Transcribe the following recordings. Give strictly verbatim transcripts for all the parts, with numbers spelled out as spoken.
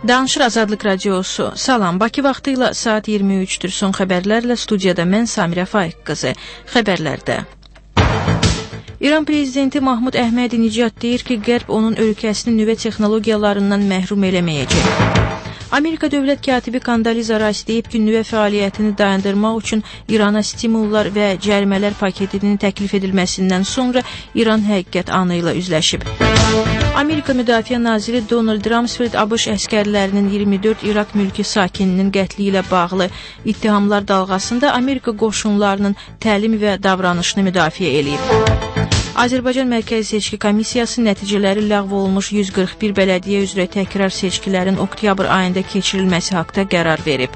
Danışır Azadlıq Radiosu. Salam, Bakı vaxtı ilə saat iyirmi üçdür. Son xəbərlərlə studiyada mən Samirə Faiq qızı. Xəbərlərdə. İran prezidenti Mahmud Əhmədi-Nicad deyir ki, Qərb onun ölkəsini nüvə texnologiyalarından məhrum eləməyəcək. Amerika dövlət katibi Kondoliza Rice deyib ki, nüvə fəaliyyətini dayandırmaq üçün İrana stimullar və cərimələr paketinin təklif edilməsindən sonra İran həqiqət anı ilə üzləşib. Amerika Müdafiə Naziri Donald Rumsfeld ABŞ əskərlərinin iyirmi dörd İraq mülki sakininin qətli ilə bağlı ittihamlar dalğasında Amerika qoşunlarının təlim və davranışını müdafiə eləyib. Azərbaycan Mərkəzi Seçki Komissiyası nəticələri ləğv olunmuş yüz qırx bir bələdiyyə üzrə təkrar seçkilərin oktyabr ayında keçirilməsi haqda qərar verib.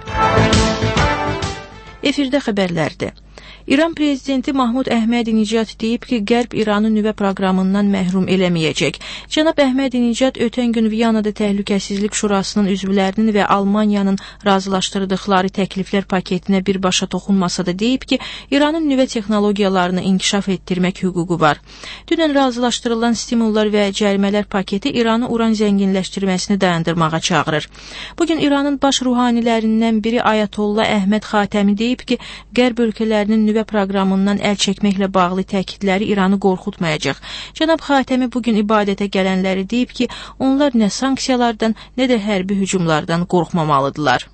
Efirdə xəbərlərdir. İran prezidenti Mahmud Əhmədi-Nicad deyib ki, Qərb İranı nüvə proqramından məhrum eləməyəcək. Cənab Əhmədi-Nicad ötən gün Viyanada Təhlükəsizlik Şurasının üzvlərinin və Almaniyanın razılaşdırdıqları təkliflər paketinə birbaşa toxunmasa da deyib ki, İranın nüvə texnologiyalarını inkişaf etdirmək hüququ var. Dünən razılaşdırılan stimullar və cərimələr paketi İranı uran zənginləşdirməsini dayandırmağa çağırır. Bugün İranın baş ruhanilərindən biri Ayətollah Əhməd Xatəmi deyib ki, Qərb ölkələrinin nüvə proqramından əl çəkməklə bağlı təkidləri İranı qorxutmayacaq. Cənab Xatəmi bugün ibadətə gələnləri deyib ki, onlar nə sanksiyalardan, nə də hərbi hücumlardan qorxmamalıdırlar.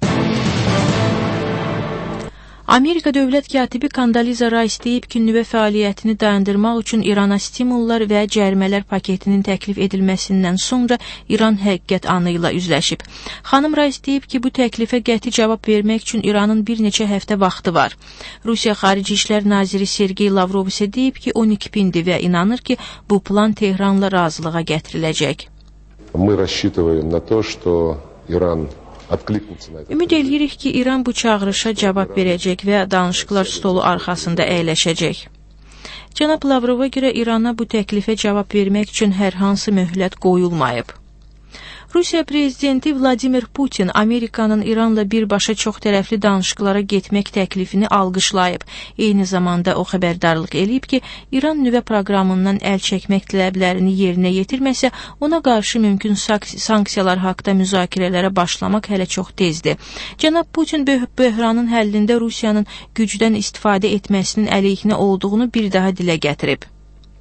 Amerika dövlət katibi Kondoliza Rice deyib ki, nüvə fəaliyyətini dayandırmaq üçün İrana stimullar və cərimələr paketinin təklif edilməsindən sonra İran həqiqət anı ilə üzləşib. Xanım Rice deyib ki, bu təklifə qəti cavab vermək üçün İranın bir neçə həftə vaxtı var. Rusiya Xarici İşlər Naziri Sergey Lavrov isə deyib ki, on iki pindir və inanır ki, bu plan Tehranla razılığa gətiriləcək. Мы рассчитываем на то, что Иран Ümid edirik ki, İran bu çağırışa cavab verəcək və danışıqlar stolu arxasında əyləşəcək. Cənab Lavrova görə İrana bu təklifə cavab vermək üçün hər hansı möhlət qoyulmayıb. Rusiya prezidenti Vladimir Putin Amerikanın İranla birbaşa çox tərəfli danışıqlara getmək təklifini alqışlayıb. Eyni zamanda o xəbərdarlıq eləyib ki, İran nüvə proqramından əl çəkmək tələblərini yerinə yetirməsə, ona qarşı mümkün sanksiyalar haqda müzakirələrə başlamaq hələ çox tezdir. Cənab Putin böhranın həllində Rusiyanın gücdən istifadə etməsinin əleyhinə olduğunu bir daha dilə gətirib.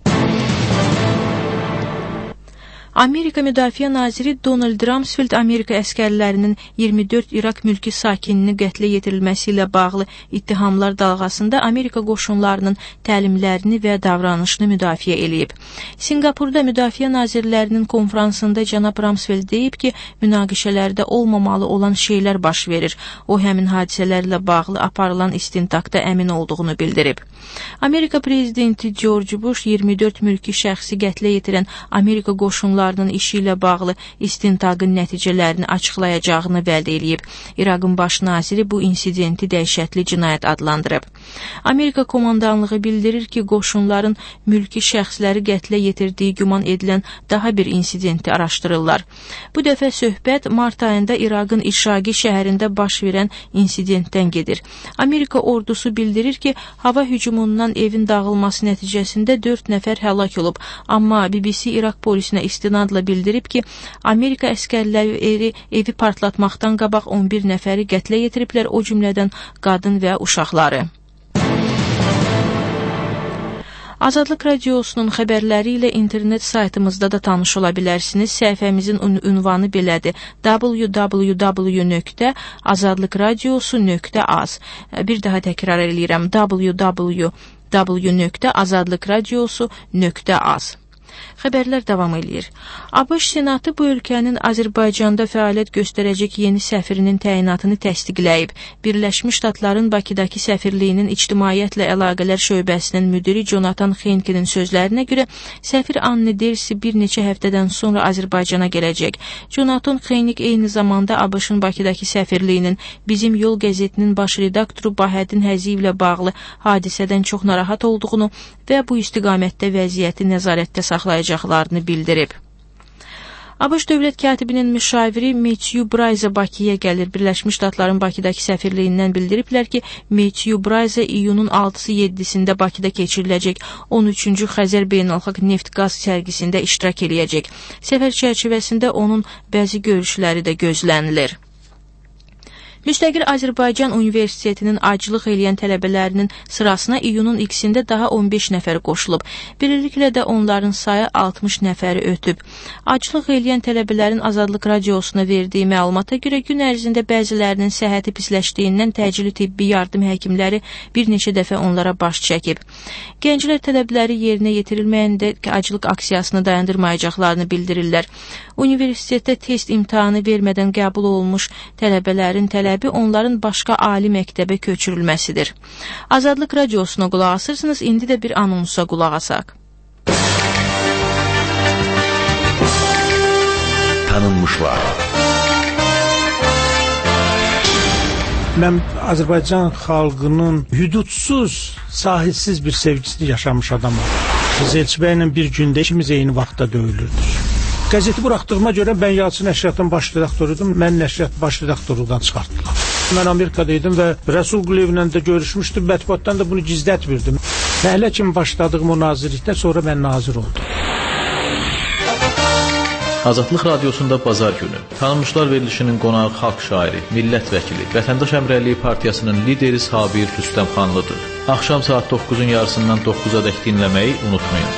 Amerika Müdafiə Naziri Donald Rumsfeld Amerika əskərlərinin iyirmi dörd İraq mülki sakinini qətlə yetirilməsi ilə bağlı ittihamlar dalğasında Amerika qoşunlarının təlimlərini və davranışını müdafiə eləyib. Singapurda Müdafiə Nazirlərinin konfransında cənab Rumsfeld deyib ki, münaqişələrdə olmamalı olan şeylər baş verir. O, həmin hadisələrlə bağlı aparılan istintaqda əmin olduğunu bildirib. Amerika prezidenti George Bush iyirmi dörd mülki şəxsi qətlə yetirən Amerika qoşunları işi ilə bağlı istintaqın nəticələrini açıqlayacağını vəd eləyib. İraqın baş naziri bu insidenti dəhşətli cinayət adlandırıb. Amerika komandanlığı bildirir ki, qoşunların mülki şəxsləri qətlə yetirdiyi güman edilən daha bir insidenti araşdırırlar. Bu dəfə söhbət mart ayında İraqın İşaqi şəhərində baş verən insidentdən gedir. Amerika ordusu bildirir ki, hava hücumundan evin dağılması nəticəsində dörd nəfər həlak olub. Amma B B C İraq polisinə istinad adla bildirib ki, Amerika əskərləri evi, evi partlatmaqdan qabaq on bir nəfəri qətlə yetiriblər, o cümlədən qadın və uşaqları. Azadlıq Radiosunun xəbərləri ilə internet saytımızda da tanış ola bilərsiniz. Səhifəmizin ünvanı belədir: w w w nöqtə azadlıq radiosu nöqtə az. Bir daha təkrar edirəm: w w w nöqtə azadlıq radiosu nöqtə az. Xəbərlər davam edir. ABŞ Senatı bu ölkənin Azərbaycanda fəaliyyət göstərəcək yeni səfirinin təyinatını təsdiqləyib. Birləşmiş Ştatların Bakıdakı səfirliyinin İctimaiyyətlə Əlaqələr şöbəsinin müdiri Jonathan Henkinin sözlərinə görə səfir Anne Dersi bir neçə həftədən sonra Azərbaycana gələcək. Jonathan Henk eyni zamanda ABŞ-ın Bakıdakı səfirliyinin Bizim Yol qəzetinin baş redaktoru Bahəddin Həziyev ilə bağlı hadisədən çox narahat olduğunu və bu istiqamətdə vəziyyəti nəzarətdə saxlayacaqlarını bildirib. ABŞ dövlət katibinin müşaviri Matthew Bryce Bakıya gəlir. Birləşmiş Ştatların Bakıdakı səfirliyindən bildiriblər ki, Matthew Bryce iyunun altısı yeddisində Bakıda keçiriləcək on üçüncü Xəzər Beynəlxalq Neft-Qaz sərgisində iştirak eləyəcək. Səfər çərçivəsində onun bəzi görüşləri də gözlənilir. Müstəqil Azərbaycan Universitetinin aclıq eləyən tələbələrinin sırasına iyunun ikisində daha on beş nəfər qoşulub. Beləliklə də onların sayı altmış nəfəri ötüb. Aclıq eləyən tələbələrin Azadlıq Radiosuna verdiyi məlumata görə gün ərzində bəzilərinin səhhəti pisləşdiyindən təcili tibbi yardım həkimləri bir neçə dəfə onlara baş çəkib. Gənclər tələbləri yerinə yetirilməyəndə aclıq aksiyasını dayandırmayacaqlarını bildirirlər. Universitetdə test imtahanı vermədən qəbul olmuş tələbələrin tələbi onların başqa ali məktəbə köçürülməsidir. Azadlıq Radiosuna qulaq asırsınız, indi də bir anonsa qulaq asaq. Tanınmışlar. Mən Azərbaycan xalqının hüdudsuz, sahilsiz bir sevgisini yaşamış adamım. Elçi bəylə bir gündə ikimiz eyni vaxtda döyülürdük. Qəzeti buraxdığıma görə mən Yalçın nəşriyyatın baş redaktoruydum, mən nəşriyyat baş redaktorluqdan çıxartdılar. Mən Amerikada idim və Rəsul Quliyevlə də görüşmüşdüm, mətbuatdan da bunu gizlətmirdim. Fəhlə kimi başladığım o nazirlikdən sonra mən nazir oldum. Azadlıq Radiosunda bazar günü Tanınmışlar verilişinin qonağı xalq şairi, millət vəkili, Vətəndaş Əmrəliyi Partiyasının lideri Sabir Rüstəmxanlıdır. Axşam saat doqquzun yarısından doqquza dək dinləməyi unutmayın.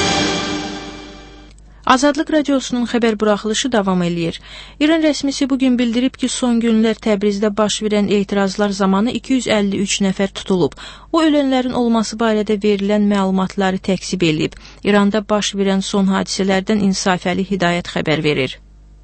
Azadlıq Radiosunun xəbər buraxılışı davam eləyir. İran rəsmisi bugün bildirib ki, son günlər Təbrizdə baş verən etirazlar zamanı iki yüz əlli üç nəfər tutulub. O, ölənlərin olması barədə verilən məlumatları təkzib eləyib. İranda baş verən son hadisələrdən İnsafəli Hidayət xəbər verir.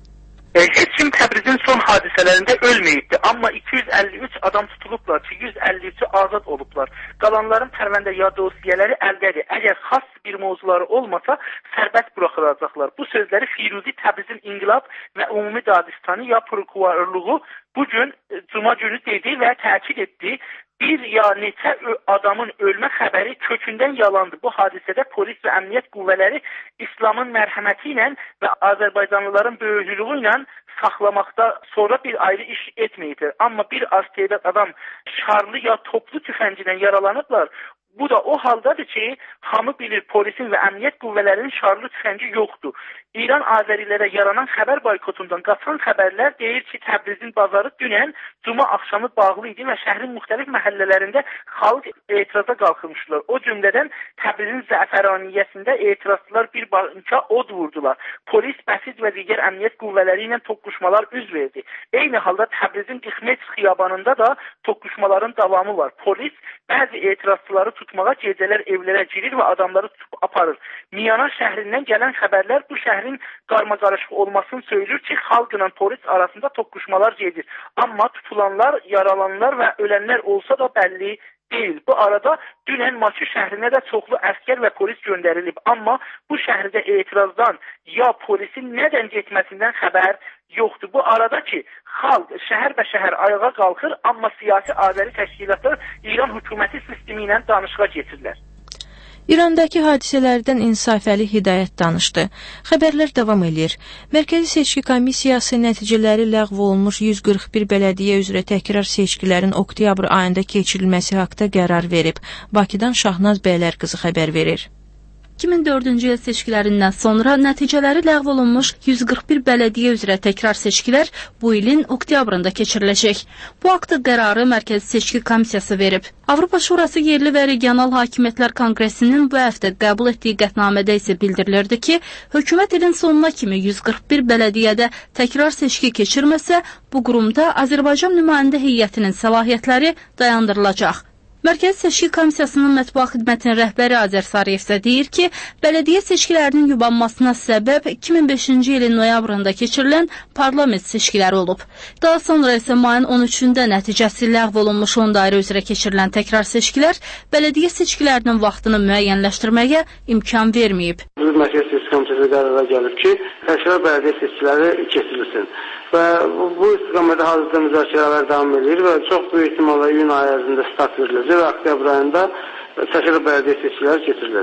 Heç kim Təbrizin son hadisələrində ölməyibdi, amma iki yüz əlli üç adam tutulublar, iki yüz əlli üçü azad olublar. Qalanların pərvəndə ya dosiyələri əldədir. Əgər xas bir mövzuları olmasa, sərbəst buraxılacaqlar. Bu sözləri Firuzi Təbrizin İnqilab və Ümumi Dadistanı ya prokurorluğu bugün Cuma günü dedi və təkid etdi. Bir ya neçə adamın ölmə xəbəri kökündən yalandı. Bu hadisədə polis və əmniyyət qüvvələri İslamın mərhəməti ilə və Azərbaycanlıların böyüklüyü ilə saxlamaqda sonra bir ayrı iş etməyir. Amma bir az tədad adam şarlı ya toplu tüfənglə yaralanıblar. Bu da o haldadır ki, hamı bilir polisin və əmniyyət qüvvələrinin şarlı tüfəngi yoxdur. İran Azərilərə yaranan xəbər boykotundan qaçan xəbərlər deyir ki, Təbrizin bazarı dünən Cuma axşamı bağlı idi və şəhrin müxtəlif məhəllələrində xalq etiraza qalxmışlar. O cümlədən Təbrizin Zəfəraniyyəsində etirazçılar bir banka od vurdular. Polis, bəsid və digər əmniyyət qüvvələri ilə toqquşmalar üz verdi. Eyni halda Təbrizin İxmet xiyabanında da toqquşmaların davamı var. Polis bəzi etirazçıları tutmağa gecələr evlərə girir və adamları tutub aparır. Miyana şəhrindən gələn xəbərlər bu şəhrin qarmaqarışıq olmasını söylür ki, xalqla polis arasında toqquşmalar gedir. Amma tutulanlar, yaralananlar və ölənlər olsa da bəlli deyil. Bu arada dünən Bakı şəhrinə də çoxlu əskər və polis göndərilib. Amma bu şəhərdə etirazdan ya polisin nədən getməsindən xəbər yoxdur. Bu arada ki, xalq şəhər və şəhər ayağa qalxır, amma siyasi azəri təşkilatlar İran hökuməti sistemi ilə danışığa keçirlər. İrandakı hadisələrdən İnsafəli Hidayət danışdı. Xəbərlər davam edir. Mərkəzi Seçki Komissiyası nəticələri ləğv olunmuş yüz qırx bir bələdiyyə üzrə təkrar seçkilərin oktyabr ayında keçirilməsi haqda qərar verib. Bakıdan Şahnaz Bəylər qızı xəbər verir. iki min dördüncü il seçkilərindən sonra nəticələri ləğv olunmuş yüz qırx bir bələdiyyə üzrə təkrar seçkilər bu ilin oktyabrında keçiriləcək. Bu haqda qərarı Mərkəzi Seçki Komissiyası verib. Avropa Şurası Yerli və Regional Hakimiyyətlər Konqresinin bu həftə qəbul etdiyi qətnamədə isə bildirilirdi ki, hökumət ilin sonuna kimi yüz qırx bir bələdiyyədə təkrar seçki keçirməsə, bu qurumda Azərbaycan nümayəndə heyətinin səlahiyyətləri dayandırılacaq. Mərkəzi Seçki Komissiyasının mətbuat xidmətinin rəhbəri Azər Sarıyev isə deyir ki, bələdiyyə seçkilərinin yubanmasına səbəb iki min beşinci ilin noyabrında keçirilən parlament seçkiləri olub. Daha sonra isə mayın on üçündə nəticəsi ləğv olunmuş on dairə üzrə keçirilən təkrar seçkilər bələdiyyə seçkilərinin vaxtını müəyyənləşdirməyə imkan verməyib. Mərkəzi Seçki Komissiyası qərara gəlib ki, təkrar bələdiyyə seçkiləri keçirilsin. Və bu istiqamətdə hazırda müzakirələr davam edir və çox böyük ehtimalla iyun ayı ərzində start veriləcək və oktyabr ayında təkrar bələdiyyə seçkiləri keçiriləcək.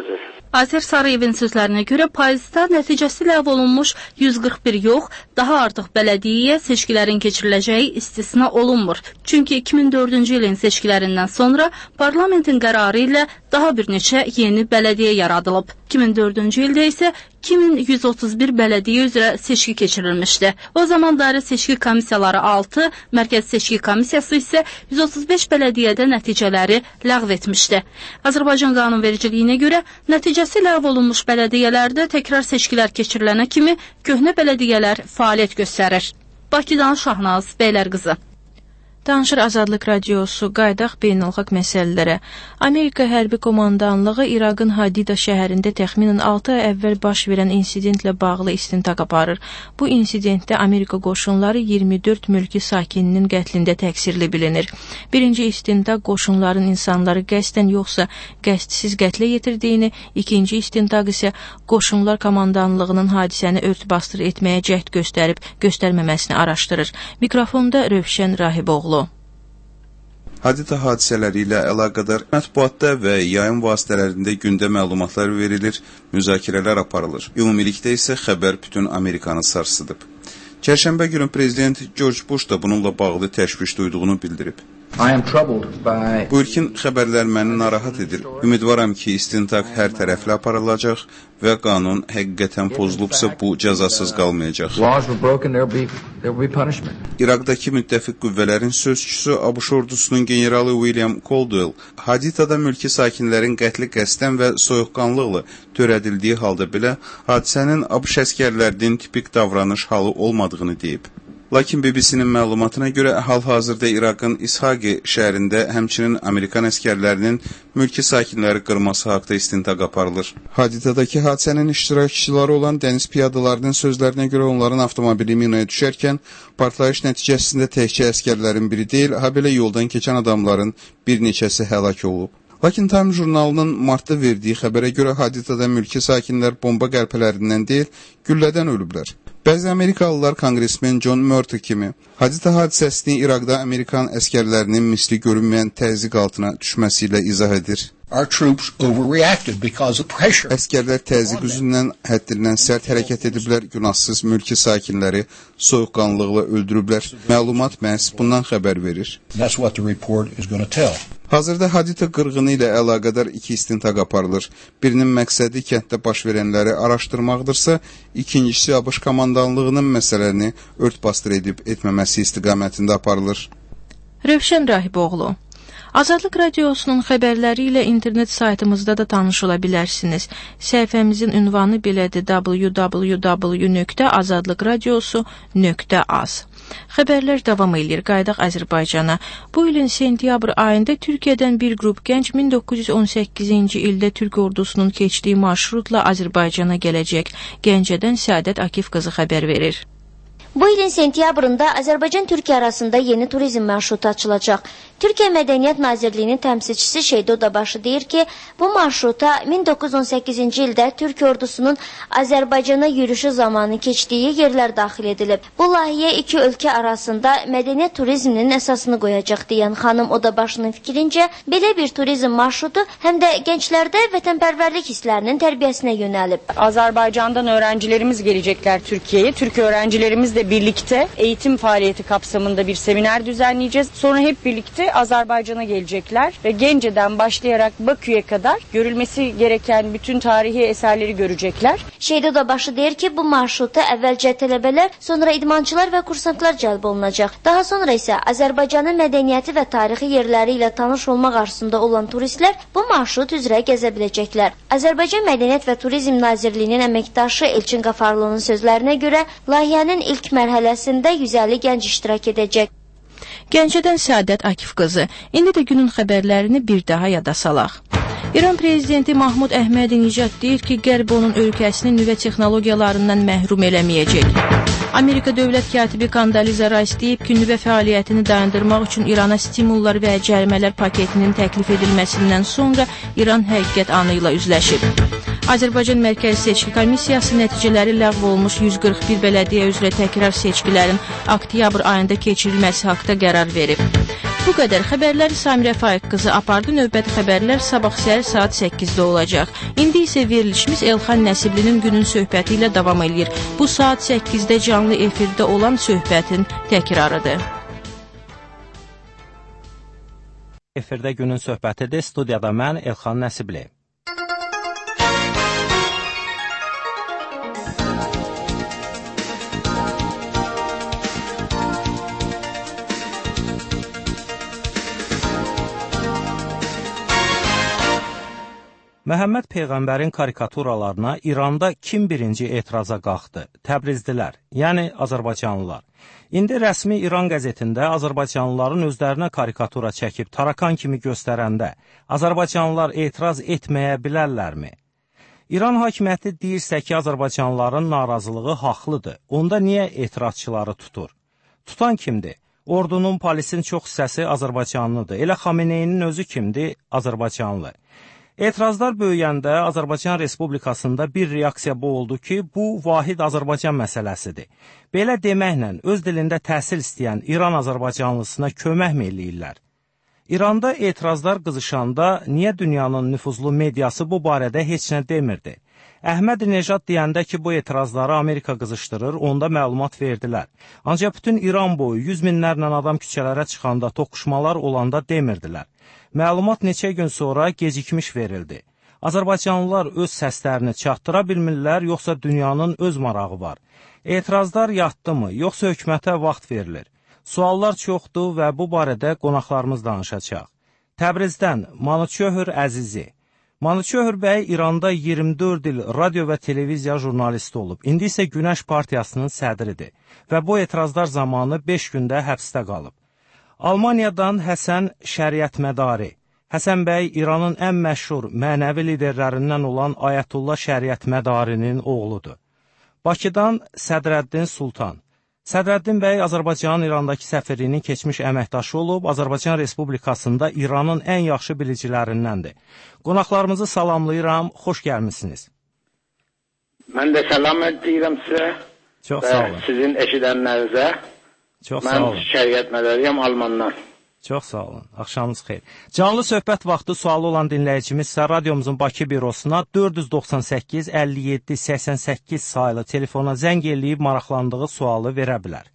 Azər Sarıyevin sözlərinə görə payızda nəticəsi ləğv olunmuş yüz qırx bir yox, daha artıq bələdiyyəyə seçkilərin keçiriləcəyi istisna olunmur. Çünki iki min dördüncü ilin seçkilərindən sonra parlamentin qərarı ilə daha bir neçə yeni bələdiyyə yaradılıb. iki min dördüncü ildə isə iki min yüz otuz bir bələdiyyə üzrə seçki keçirilmişdi. O zaman dairə seçki komissiyaları altı, mərkəz seçki komissiyası isə yüz otuz beş bələdiyyədə nəticələri ləğv etmişdi. Azərbaycan qanunvericiliyinə görə nəticəsi ləğv olunmuş bələdiyyələrdə təkrar seçkilər keçirilənə kimi köhnə bələdiyyələr fəaliyyət göstərir. Bakıdan Şahnaz Beylərqızı. Danışır Azadlıq Radiosu, qaydaq beynəlxalq məsələlərə. Amerika hərbi komandanlığı İraqın Hadida şəhərində təxminən altı ay əvvəl baş verən insidentlə bağlı istintaq aparır. Bu insidentdə Amerika qoşunları iyirmi dörd mülki sakininin qətlində təqsirli bilinir. Birinci istintaq qoşunların insanları qəsdən yoxsa qəstsiz qətlə yetirdiyini, ikinci istintaq isə qoşunlar komandanlığının hadisəni örtbasdır etməyə cəhd göstərib göstərməməsini araşdırır. Mikrofonda Rövşən Rahiboğlu. Hadita hadisələri ilə əlaqədar mətbuatda və yayım vasitələrində gündə məlumatlar verilir, müzakirələr aparılır. Ümumilikdə isə xəbər bütün Amerikanı sarsıdıb. Çərşənbə günü prezident George Bush da bununla bağlı təşviş duyduğunu bildirib. By... Bu ilkin xəbərlər məni narahat edir. Ümidvaram ki, istintaq hər tərəfli aparılacaq və qanun həqiqətən pozulubsa bu cəzasız qalmayacaq. Be, be İraqdakı müttəfiq qüvvələrin sözçüsü ABŞ ordusunun generalı William Caldwell, Haditada mülki sakinlərin qətli qəsdən və soyuqqanlıqla törədildiyi halda belə hadisənin ABŞ əskərlərinin tipik davranış halı olmadığını deyib. Lakin B B C-nin məlumatına görə hal-hazırda İraqın İshaqi şəhərində həmçinin Amerikan əskərlərinin mülki sakinləri qırması haqda istintaq aparılır. Hadidadakı hadisənin iştirakçıları olan dəniz piyadalarının sözlərinə görə onların avtomobili minaya düşərkən partlayış nəticəsində təkcə əskərlərin biri deyil, ha belə yoldan keçən adamların bir neçəsi həlak olub. Lakin Time jurnalının martda verdiyi xəbərə görə Hadidada mülki sakinlər bomba qəlpələrindən deyil, güllədən ölüblər. Bəzi Amerikalılar konqresmen John Murtagh kimi Hadita hadisəsini İraqda Amerikan əskərlərinin misli görünməyən təzyiq altına düşməsi ilə izah edir. Əskərlər təzyiq üzündən həddindən sərt hərəkət ediblər, günahsız mülki sakinləri soyuqqanlıqla öldürüblər. Məlumat məhz bundan xəbər verir. Hazırda Hadita qırğını ilə əlaqədar iki istintaq aparılır. Birinin məqsədi kənddə baş verənləri araşdırmaqdırsa, ikincisi ABŞ komandanlığının məsələni örtbasdır edib etməməsi istiqamətində aparılır. Rövşən Rahiboğlu. Azadlıq Radiosunun xəbərləri ilə internet saytımızda da tanış ola bilərsiniz. Səhifəmizin ünvanı belədir: w w w nöqtə azadlıqradiosu nöqtə az. Xəbərlər davam edir. Qaydaq Azərbaycana. Bu ilin sentyabr ayında Türkiyədən bir qrup gənc min doqquz yüz on səkkizinci ildə Türk ordusunun keçdiyi marşrutla Azərbaycana gələcək. Gəncədən Səadət Akif qızı xəbər verir. Bu ilin sentyabrında Azərbaycan-Türkiyə arasında yeni turizm marşrutu açılacaq. Türkiyə Mədəniyyət Nazirliyinin təmsilçisi Şeyda Odabaşı deyir ki, bu marşruta min doqquz yüz on səkkizinci ildə Türk ordusunun Azərbaycana yürüşü zamanı keçdiyi yerlər daxil edilib. Bu layihə iki ölkə arasında mədəniyyət turizminin əsasını qoyacaq deyən xanım Odabaşının fikrincə, belə bir turizm marşrutu həm də gənclərdə vətənpərvərlik hisslərinin tərbiyəsinə yönəlib. Azərbaycandan öğrencilerimiz gelecekler Türkiye'ye. Türk öğrencilerimizle birlikte eğitim faaliyeti kapsamında bir seminer düzenleyeceğiz. Sonra hep birlikte Azerbaycan'a gelecekler ve Gence'den başlayarak Bakü'ye kadar görülmesi gereken bütün tarihi eserleri görecekler. Şeyda Odabaşı deyir ki, bu marşruta əvvəlcə tələbələr, sonra idmançılar və kursantlar cəlb olunacaq. Daha sonra isə Azərbaycanın mədəniyyəti və tarixi yerləri ilə tanış olmaq arzusunda olan turistlər bu marşrut üzrə gəzə biləcəklər. Azərbaycan Mədəniyyət və Turizm Nazirliyinin əməkdaşı Elçin Qafarlının sözlərinə görə layihənin ilk mərhələsində yüz əlli gənc iştirak edəcək. Gəncədən Səadət Akif qızı. İndi də günün xəbərlərini bir daha yada salaq. İran prezidenti Mahmud Əhmədi-Nicad deyir ki, Qərb onun ölkəsini nüvə texnologiyalarından məhrum eləməyəcək. Amerika dövlət katibi Kandaliza Rice deyib ki, nüvə fəaliyyətini dayandırmaq üçün İrana stimullar və cərimələr paketinin təklif edilməsindən sonra İran həqiqət anı ilə üzləşib. Azərbaycan Mərkəzi Seçki Komissiyası nəticələri ləğv olmuş yüz qırx bir bələdiyyə üzrə təkrar seçkilərin oktyabr ayında keçirilməsi haqda qərar verib. Bu qədər xəbərləri Samirə Faiq qızı apardı. Növbəti xəbərlər sabah səhər saat səkkizdə olacaq. İndi isə verilişimiz Elxan Nəsiblinin günün söhbəti ilə davam edir. Bu saat səkkizdə canlı efirdə olan söhbətin təkrarıdır. Efirdə günün söhbətidir. Studiyada mən Elxan Nəsibli. Məhəmməd Peyğəmbərin karikaturalarına İranda kim birinci etiraza qalxdı? Təbrizdilər, yəni Azərbaycanlılar. İndi rəsmi İran qəzetində Azərbaycanlıların özlərinə karikatura çəkib tarakan kimi göstərəndə Azərbaycanlılar etiraz etməyə bilərlərmi? İran hakimiyyəti deyirsə ki, Azərbaycanlıların narazılığı haqlıdır. Onda niyə etirazçıları tutur? Tutan kimdir? Ordunun, polisin çox hissəsi Azərbaycanlıdır. Elə Xameneyinin özü kimdir? Azərbaycanlı. Etirazlar böyüyəndə Azərbaycan Respublikasında bir reaksiya bu oldu ki, bu vahid Azərbaycan məsələsidir. Belə deməklə öz dilində təhsil istəyən İran Azərbaycanlısına köməkmi eləyirlər? İranda etirazlar qızışanda niyə dünyanın nüfuzlu mediası bu barədə heç nə demirdi? Əhməd Nejad deyəndə ki, bu etirazları Amerika qızışdırır, onda məlumat verdilər. Ancaq bütün İran boyu yüz minlərlə adam küçələrə çıxanda, toqquşmalar olanda demirdilər. Məlumat neçə gün sonra gecikmiş verildi. Azərbaycanlılar öz səslərini çatdıra bilmirlər, yoxsa dünyanın öz marağı var? Etirazlar yatdımı, yoxsa hökumətə vaxt verilir? Suallar çoxdur və bu barədə qonaqlarımız danışacaq. Təbrizdən Manuçöhür Əzizi. Manuçöhür bəy İranda iyirmi dörd il radio və televiziya jurnalisti olub. İndi isə Günəş Partiyasının sədridir və bu etirazlar zamanı beş gündə həbsdə qalıb. Almaniyadan Həsən Şəriətmədari. Həsən bəy İranın ən məşhur mənəvi liderlərindən olan Ayətullah Şəriətmədarinin oğludur. Bakıdan Sədrəddin Sultan. Sədrəddin bəy Azərbaycanın İrandakı səfirliyinin keçmiş əməkdaşı olub, Azərbaycan Respublikasında İranın ən yaxşı bilicilərindəndir. Qonaqlarımızı salamlayıram, xoş gəlmişsiniz. Mən də salam edirəm sizə. Çox sağ olun. Sizin eşidənlərinizə. Çox sağ olun. Mən Şəriətmədəriyəm Almandan. Çox sağ olun. Axşamınız xeyir. Canlı söhbət vaxtı sualı olan dinləyicimiz isə radiomuzun Bakı bürosuna dörd yüz doxsan səkkiz əlli yeddi səksən səkkiz sayılı telefona zəng eləyib maraqlandığı sualı verə bilər.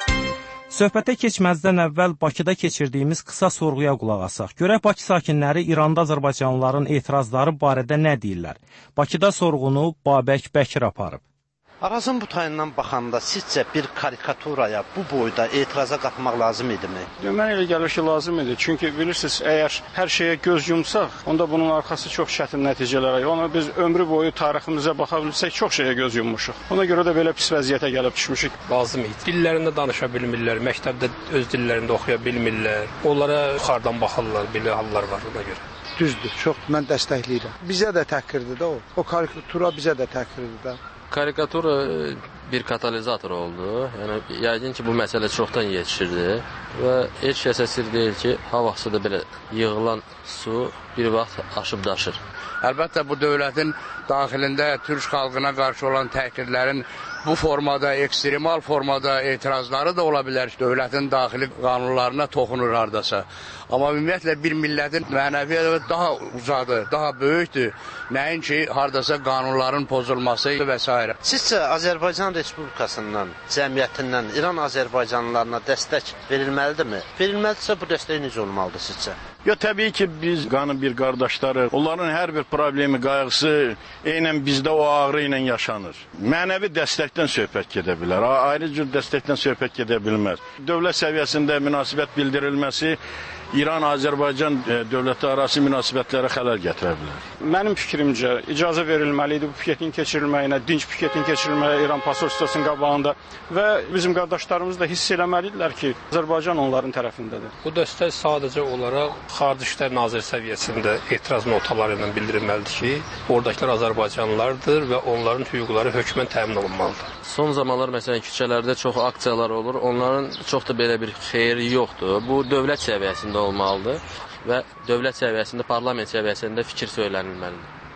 Söhbətə keçməzdən əvvəl Bakıda keçirdiyimiz qısa sorğuya qulaq asaq. Görək Bakı sakinləri İranda Azərbaycanlıların etirazları barədə nə deyirlər? Bakıda sorğunu Babək Bəkir aparıb. Arazın bu tayından baxanda sizcə bir karikaturaya bu boyda etiraza qalxmaq lazım idimi? Mən elə gəlir ki, lazım idi. Çünki bilirsiniz, əgər hər şeyə göz yumsaq, onda bunun arxası çox çətin nəticələrə. Ona biz ömrü boyu tariximizə baxa bilsək, çox şeyə göz yummuşuq. Ona görə də belə pis vəziyyətə gəlib düşmüşük. Lazım idi. Dillərində danışa bilmirlər, məktəbdə öz dillərində oxuya bilmirlər. Onlara yuxarıdan baxırlar, belə hallar var ona görə. Düzdür, çox mən dəstəkləyirəm. Bizə də təhqirdir də o. O karikatura bizə də təhqirdir də. Karikatura bir katalizator oldu. Yəni yəqin ki, bu məsələ çoxdan yetişirdi və heç kəsə sir deyil ki, havası da belə yığılan su bir vaxt aşıb daşır. Əlbəttə bu dövlətin daxilində türk xalqına qarşı olan təhqirlərin bu formada, ekstremal formada etirazları da ola bilər. Dövlətin daxili qanunlarına toxunur hardasa. Amma ümumiyyətlə bir millətin mənəviyyatı daha uzadır, daha böyükdür. Nəinki hardasa qanunların pozulması və s. Sizcə Azərbaycan Respublikasından, cəmiyyətindən İran Azərbaycanlılarına dəstək verilməlidirmi? Verilməlidirsə bu dəstək necə olmalıdır sizcə? Ya təbii ki, biz qanı bir qardaşlarıq. Onların hər bir problemi, qayğısı eynən bizdə o ağrı ilə yaşanır. Mənəvi dəstəkdən söhbət gedə bilər. Ayrı cür dəstəkdən söhbət gedə bilməz. Dövlət səviyyəsində münasibət bildirilməsi İran-Azərbaycan dövləti arası münasibətlərə xələl gətirə bilər. Mənim fikrimcə icazə verilməli idi bu piketin keçirilməyinə, dinc piketin keçirilməyinə İran posolstiyasının qabağında və bizim qardaşlarımız da hiss eləməlidirlər ki, Azərbaycan onların tərəfindədir. Bu dəstək sadəcə olaraq Xarici İşlər Naziri səviyyəsində etiraz notaları ilə bildirilməlidir ki, oradakılar Azərbaycanlılardır və onların hüquqları hökmən təmin olunmalıdır. Son zamanlar məsələn küçələrdə çox aksiyalar olur. Onların çox da belə bir xeyri yoxdur. Bu dövlət səviyyəsində olmalıdır və dövlət səviyyəsində, parlament səviyyəsində fikir söylənilməlidir.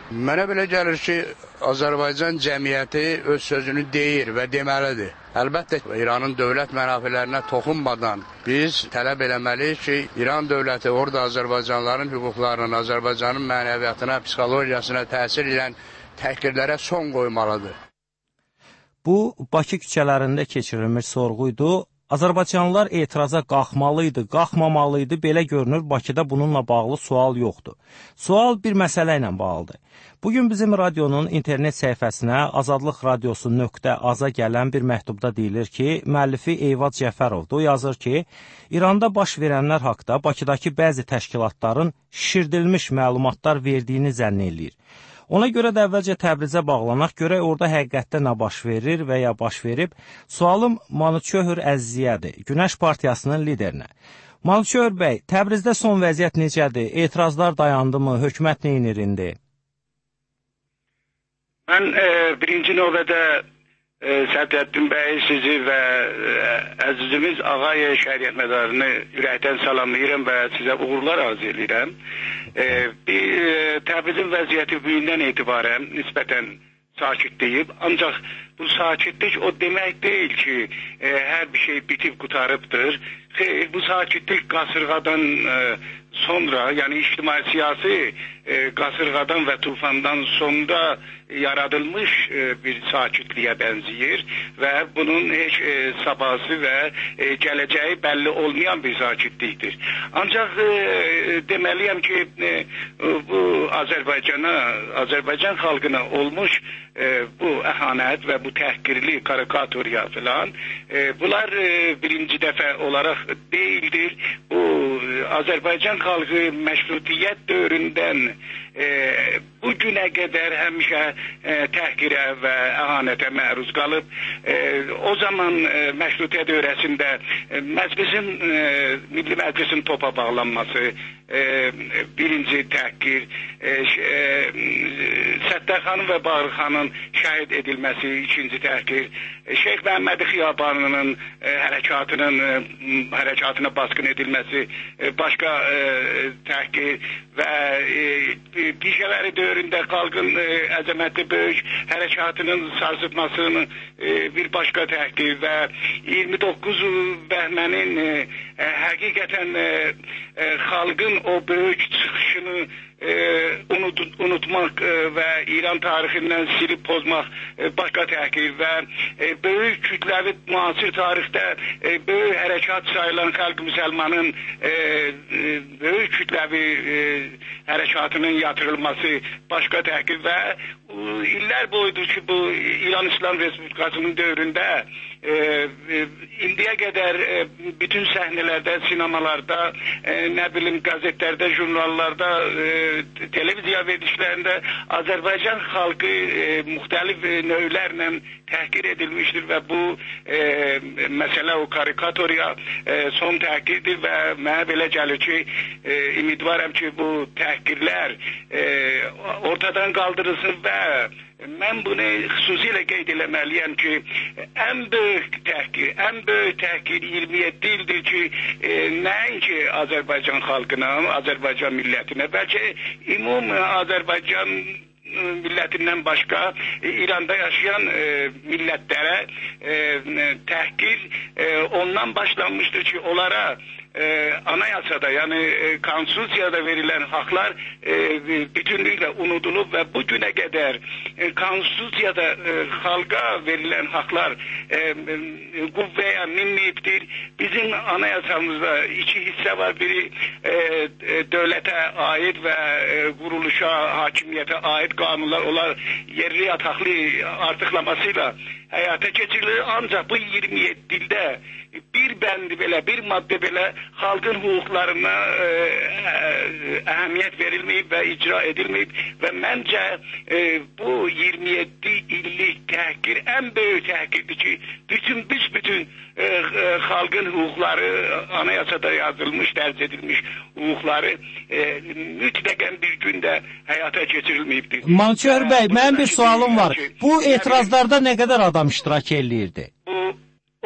Mənə belə gəlir ki, Azərbaycan cəmiyyəti öz sözünü deyir və deməlidir. Əlbəttə, İranın dövlət mənafələrinə toxunmadan biz tələb eləməliyik ki, İran dövləti orada Azərbaycanlıların hüquqlarının, Azərbaycanın mənəviyyatına, psixologiyasına təsir edən təhqirlərə son qoymalıdır. Bu, Bakı küçələrində keçirilmiş sorğuydu. Azərbaycanlılar etiraza qalxmalıydı, qalxmamalıydı, belə görünür, Bakıda bununla bağlı sual yoxdur. Sual bir məsələ ilə bağlıdır. Bugün bizim radionun internet səhifəsinə azadlıq radiosu nöqtə aza gələn bir məktubda deyilir ki, müəllifi Eyvad Cəfərovdur. O yazır ki, İranda baş verənlər haqda Bakıdakı bəzi təşkilatların şişirdilmiş məlumatlar verdiyini zənn eləyir. Ona görə də əvvəlcə Təbrizə bağlanaq, görək orada həqiqətdə nə baş verir və ya baş verib. Sualım Manuçöhür Əzziyədir, Günəş Partiyasının liderinə. Manuçöhür bəy, Təbrizdə son vəziyyət necədir? Etirazlar dayandı mı? Hökumət neynir indi? Mən e, birinci növbədə e, Sədəddin bəy, sizi və e, əzizimiz Ağay Şəriət Mədarını ürəkdən salamlayıram və sizə uğurlar arzu edirəm. E, bir, e, Təbrizin vəziyyəti bugündən etibarən nisbətən sakitləyib, ancaq bu sakitlik o demək deyil ki, e, hər bir şey bitib qutarıbdır. Xeyr, bu sakitlik qasırğadan e, sonra, yəni ictimai-siyasi e, qasırğadan və tufandan sonra yaradılmış e, bir sakitliyə bənzəyir və bunun heç e, sabahı və e, gələcəyi bəlli olmayan bir sakitlikdir. Ancaq e, deməliyəm ki, e, bu Azərbaycana, Azərbaycan xalqına olmuş e, bu əhanət və bu təhqirli karikaturya filan, e, bunlar e, birinci dəfə olaraq değildir. Bu Azərbaycan xalqı məşrutiyyət dövründən e, bu günə qədər həmişə e, təhqirə və əhanətə məruz qalıb. E, o zaman e, məşrutiyyət dövrəsində e, məclisin, e, Milli Məclisin topa bağlanması e, birinci təhqir, e, e, Səttərxanın və Bağırxanın şəhid edilməsi ikinci təhqir, e, Şeyx Məhəmmədi Xiyabanının e, hərəkatının e, hərəkatına baskın edilməsi e, başqa e, təhqir və e, pişələri dövründə xalqın e, əzəmətli böyük hərəkatının sarsıtmasının e, bir başqa təhqir və iyirmi doqquz bəhmənin e, e, həqiqətən e, e, xalqın o böyük çıxışını e, unut, unutmaq e, və İran tarixindən silib pozmaq e, başqa təhqir və e, böyük kütləvi müasir tarixdə e, böyük hərəkat sayılan xalq müsəlmanın e, e, böyük kütləvi e, hərəkatının yatırılması başqa təhqir və e, illər boyudur ki, bu İran İslam Respublikasının dövründə e, e, indiyə qədər e, bütün səhnələrdə, sinemalarda, e, nə bilim qəzetlərdə, jurnallarda, e, televiziya verilişlərində Azərbaycan xalqı e, müxtəlif e, növlərlə təhqir edilmişdir və bu e, məsələ o karikaturya e, son təhqirdir və mənə belə gəlir ki, e, ümidvaram ki, bu təhqirlər e, ortadan qaldırılsın və mən bunu xüsusilə qeyd eləməliyəm ki, ən böyük təhqir, ən böyük təhqir iyirmi yeddi ildir ki, e, nəinki Azərbaycan xalqına, Azərbaycan millətinə, bəlkə ümumi Azərbaycan millətindən başqa e, İranda yaşayan e, millətlərə e, təhqir e, ondan başlanmışdır ki, onlara e, anayasada, yəni e, konstitusiyada verilən haqlar e, bütünlüklə unudulub və bu günə qədər e, konstitusiyada e, xalqa verilən haqlar e, e, qüvvəyə minməyibdir. Bizim anayasamızda iki hissə var. Biri e, e, dövlətə aid və e, quruluşa, hakimiyyətə aid qanunlar, onlar yerli yataqlı artıqlamasıyla həyata keçirilir. Ancaq bu iyirmi yeddi ildə bir bəndi belə, bir maddə belə xalqın hüquqlarına e, e, əhəmiyyət verilməyib və icra edilməyib və məncə e, bu iyirmi yeddi illik təhqir ən böyük təhqirdir ki, bütün büsbütün e, e, xalqın hüquqları anayasada yazılmış, dərc edilmiş hüquqları e, mütləqən bir gündə həyata keçirilməyibdir. Mansur bəy, mənim bir sualım var. Bu etirazlarda nə qədər adam iştirak eləyirdi? Bu o demək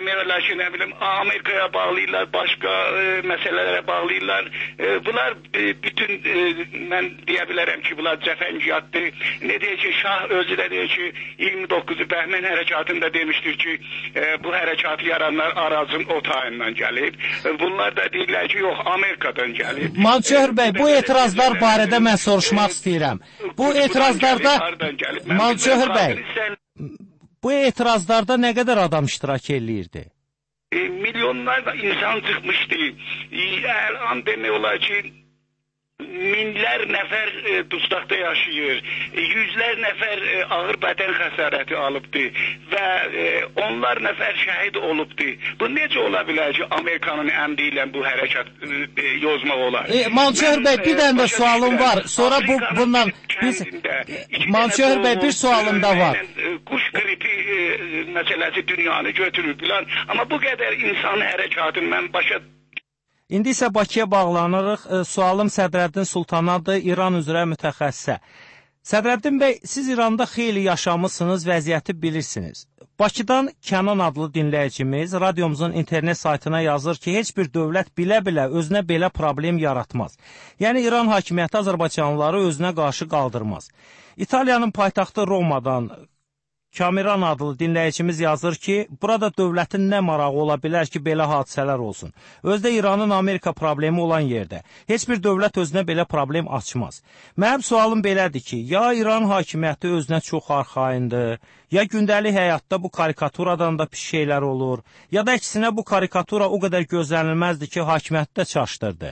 demək olar ki, nə bilim, Amerikaya bağlayırlar, başqa e, məsələlərə bağlayırlar. E, bunlar e, bütün, e, mən deyə bilərəm ki, bunlar cəfəngiyatdır. Ne deyək ki, Şah özü də deyək ki, iyirmi doqquzu Bəhmən hərəkatında demişdir ki, e, bu hərəkatı yaranlar Arazın o tayından gəlib. E, bunlar da deyirlər ki, yox, Amerikadan gəlib. Malçöhür bəy, bu etirazlar barədə mən soruşmaq istəyirəm. Bu etirazlarda, Malçöhür bəy, bu etirazlarda nə qədər adam iştirak eləyirdi? E, milyonlarla insan çıxmışdı. E, hər an demək olar ki, minlər nəfər e, dustaqda yaşayır, e, yüzlər nəfər e, ağır bədən xəsarəti alıbdı və e, onlar nəfər şəhid olubdu. Bu necə ola bilər ki, Amerikanın əmri ilə bu hərəkat e, yozmaq olar? E, Malçöhür bəy, bir dənə də sualım var. Sonra bu bundan biz Malçöhür bəy, bir sualım da var. Quş qripi e, məsələsi dünyanı götürüblər, amma bu qədər insan hərəkatını mən başa İndi isə Bakıya bağlanırıq. E, sualım Sədrəddin Sultanadır, İran üzrə mütəxəssisə. Sədrəddin bəy, siz İranda xeyli yaşamısınız, vəziyyəti bilirsiniz. Bakıdan Kənan adlı dinləyicimiz radiomuzun internet saytına yazır ki, heç bir dövlət bilə-bilə özünə belə problem yaratmaz. Yəni, İran hakimiyyəti Azərbaycanlıları özünə qarşı qaldırmaz. İtaliyanın paytaxtı Romadan Kamiran adlı dinləyicimiz yazır ki, burada dövlətin nə marağı ola bilər ki, belə hadisələr olsun. Özdə İranın Amerika problemi olan yerdə. Heç bir dövlət özünə belə problem açmaz. Mənim sualım belədir ki, ya İran hakimiyyəti özünə çox arxayındır, ya gündəlik həyatda bu karikaturadan da pis şeylər olur, ya da əksinə bu karikatura o qədər gözlənilməzdir ki, hakimiyyəti də çaşdırdı.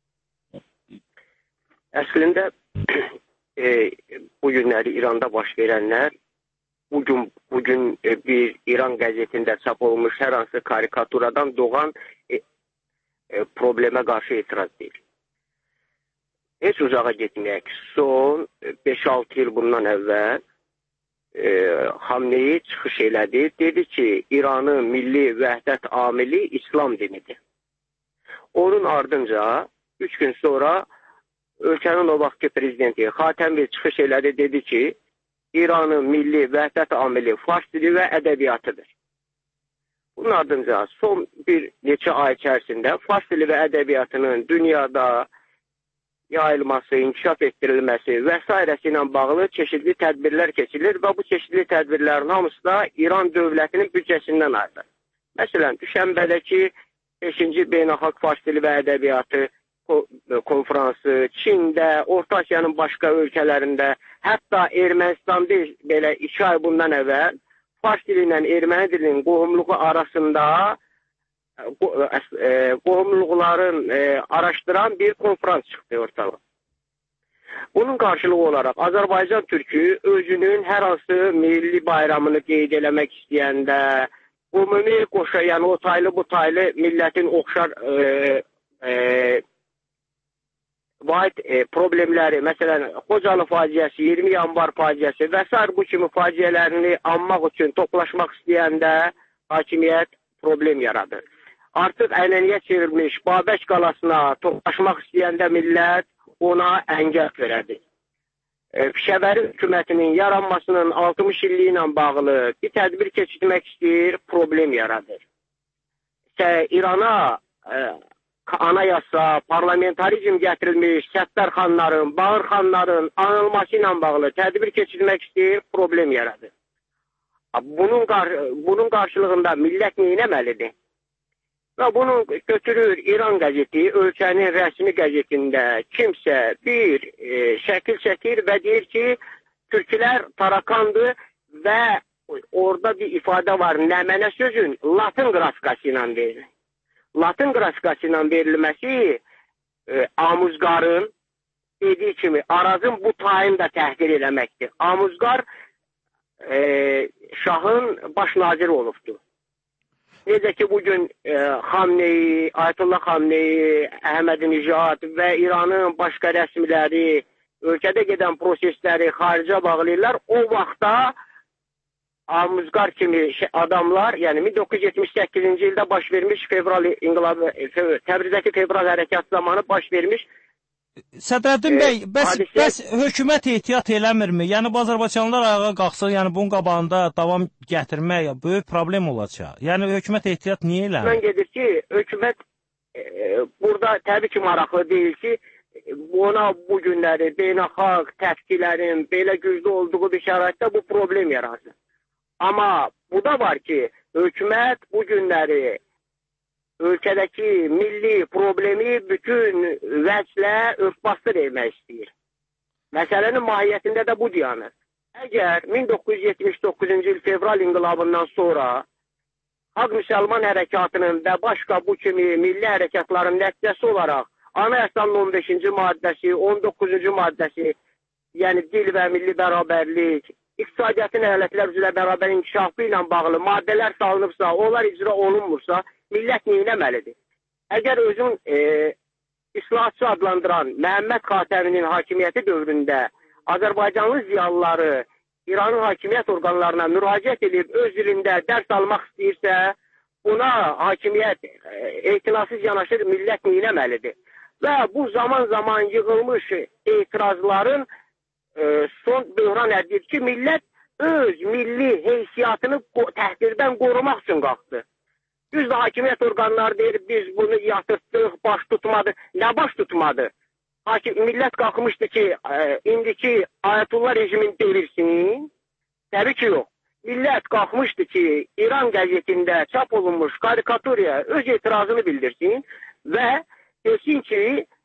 Əslində, e, bu günləri İranda baş verənlər Bugün, bugün bir İran qəzetində çap olmuş hər hansı karikaturadan doğan e, e, problemə qarşı etiraz deyil. Heç uzağa getməyək. Son beş altı il bundan əvvəl e, Xamneyi çıxış elədi. Dedi ki, İranın milli vəhdət amili İslam dinidir. Onun ardınca üç gün sonra ölkənin o vaxtki prezidenti Xatəmi çıxış elədi. Dedi ki, İranın milli vəhdət amili fars dili və ədəbiyyatıdır. Bunun ardınca son bir neçə ay içərisində fars dili və ədəbiyyatının dünyada yayılması, inkişaf etdirilməsi və s. ilə bağlı çeşidli tədbirlər keçilir və bu çeşidli tədbirlərin hamısı da İran dövlətinin büdcəsindən ayrılır. Məsələn, Düşənbədəki beşinci Beynəlxalq Fars dili və ədəbiyyatı konfransı, Çində, Orta Asiyanın başqa ölkələrində, hətta Ermənistanda belə iki ay bundan əvvəl Fars dili ilə erməni dilinin qohumluğu arasında qohumluqların araşdıran bir konfrans çıxdı ortalığa. Bunun qarşılığı olaraq Azərbaycan türkü özünün hər hansı milli bayramını qeyd eləmək istəyəndə, ümumi qoşa, yəni o taylı bu taylı millətin oxşar e, e, vahid e, problemləri, məsələn, Xocalı faciəsi, iyirmi yanvar faciəsi və s. bu kimi faciələrini anmaq üçün toplaşmaq istəyəndə hakimiyyət problem yaradır. Artıq ənəniyə çevrilmiş Babək qalasına toplaşmaq istəyəndə millət ona əngəl verədir. E, Pişəvəri hökumətinin yaranmasının altmış illiyi ilə bağlı bir tədbir keçirmək istəyir, problem yaradır. İşte, İrana e, anayasa, parlamentarizm gətirilmiş Səttar xanların, Bağır xanların anılması ilə bağlı tədbir keçirmək istəyir, problem yaradır. Bunun, bunun qarşılığında millət neynəməlidir? Və bunu götürür İran qəzeti, ölkənin rəsmi qəzetində kimsə bir e, şəkil çəkir və deyir ki, türkülər tarakandır və orada bir ifadə var, nəmənə sözün Latın qrafikası ilə verilir. Latın qrafikası ilə verilməsi e, Amuzqarın dediyi kimi Arazın bu tayını da təhqir eləməkdir. Amuzqar e, Şahın baş naziri olubdur. Necə ki, bugün e, Xamneyi, Ayətullah Xamneyi, Əhmədinəcad və İranın başqa rəsmiləri ölkədə gedən prosesləri xaricə bağlayırlar. O vaxtda Amuzqar kimi adamlar, yəni min doqquz yüz yetmiş səkkizinci ildə baş vermiş fevral inqilabı, Təbrizdəki fevral hərəkatı zamanı baş vermiş Sədrəddin e, bəy, bəs, hadisə... bəs hökumət ehtiyat eləmirmi? Yəni Azərbaycanlılar ayağa qalxsa, yəni bunun qabağında davam gətirmək böyük problem olacaq. Yəni hökumət ehtiyat niyə eləmir? Mən gedir ki, hökumət e, burada təbii ki maraqlı deyil ki, ona bu günləri beynəlxalq təfkilərin belə güclü olduğu bir şəraitdə bu problem yaratsın. Amma bu da var ki, hökumət bu günləri ölkədəki milli problemi bütün vəclə örtbasdır etmək istəyir. Məsələnin mahiyyətində də bu dayanır. Əgər min doqquz yüz yetmiş doqquzuncu il fevral inqilabından sonra Haqq Müsəlman Hərəkatının və başqa bu kimi milli hərəkatların nəticəsi olaraq Anayasanın on beşinci maddəsi, on doqquzuncu maddəsi, yəni dil və milli bərabərlik, iqtisadiyyatın əyalətlər üzrə bərabər inkişafı ilə bağlı maddələr salınıbsa, onlar icra olunmursa, millət neyləməlidir? Əgər özün e, islahatçı adlandıran Məhəmməd Xatəminin hakimiyyəti dövründə Azərbaycanlı ziyalıları İranın hakimiyyət orqanlarına müraciət edib öz dilində dərs almaq istəyirsə, buna hakimiyyət e, etinasız yanaşır, millət neyləməlidir? Və bu zaman-zaman yığılmış etirazların e, son böhran ədir ki, millət öz milli heysiyyatını təhqirdən qorumaq üçün qalxdı. Düzdür, hakimiyyət orqanları deyir, biz bunu yatırtdıq, baş tutmadı. Nə baş tutmadı? Hakim, millət qalxmışdı ki, e, indiki Ayətullah rejimini devirsin. Təbii ki, yox. Millət qalxmışdı ki, İran qəzetində çap olunmuş karikaturaya öz etirazını bildirsin və desin ki,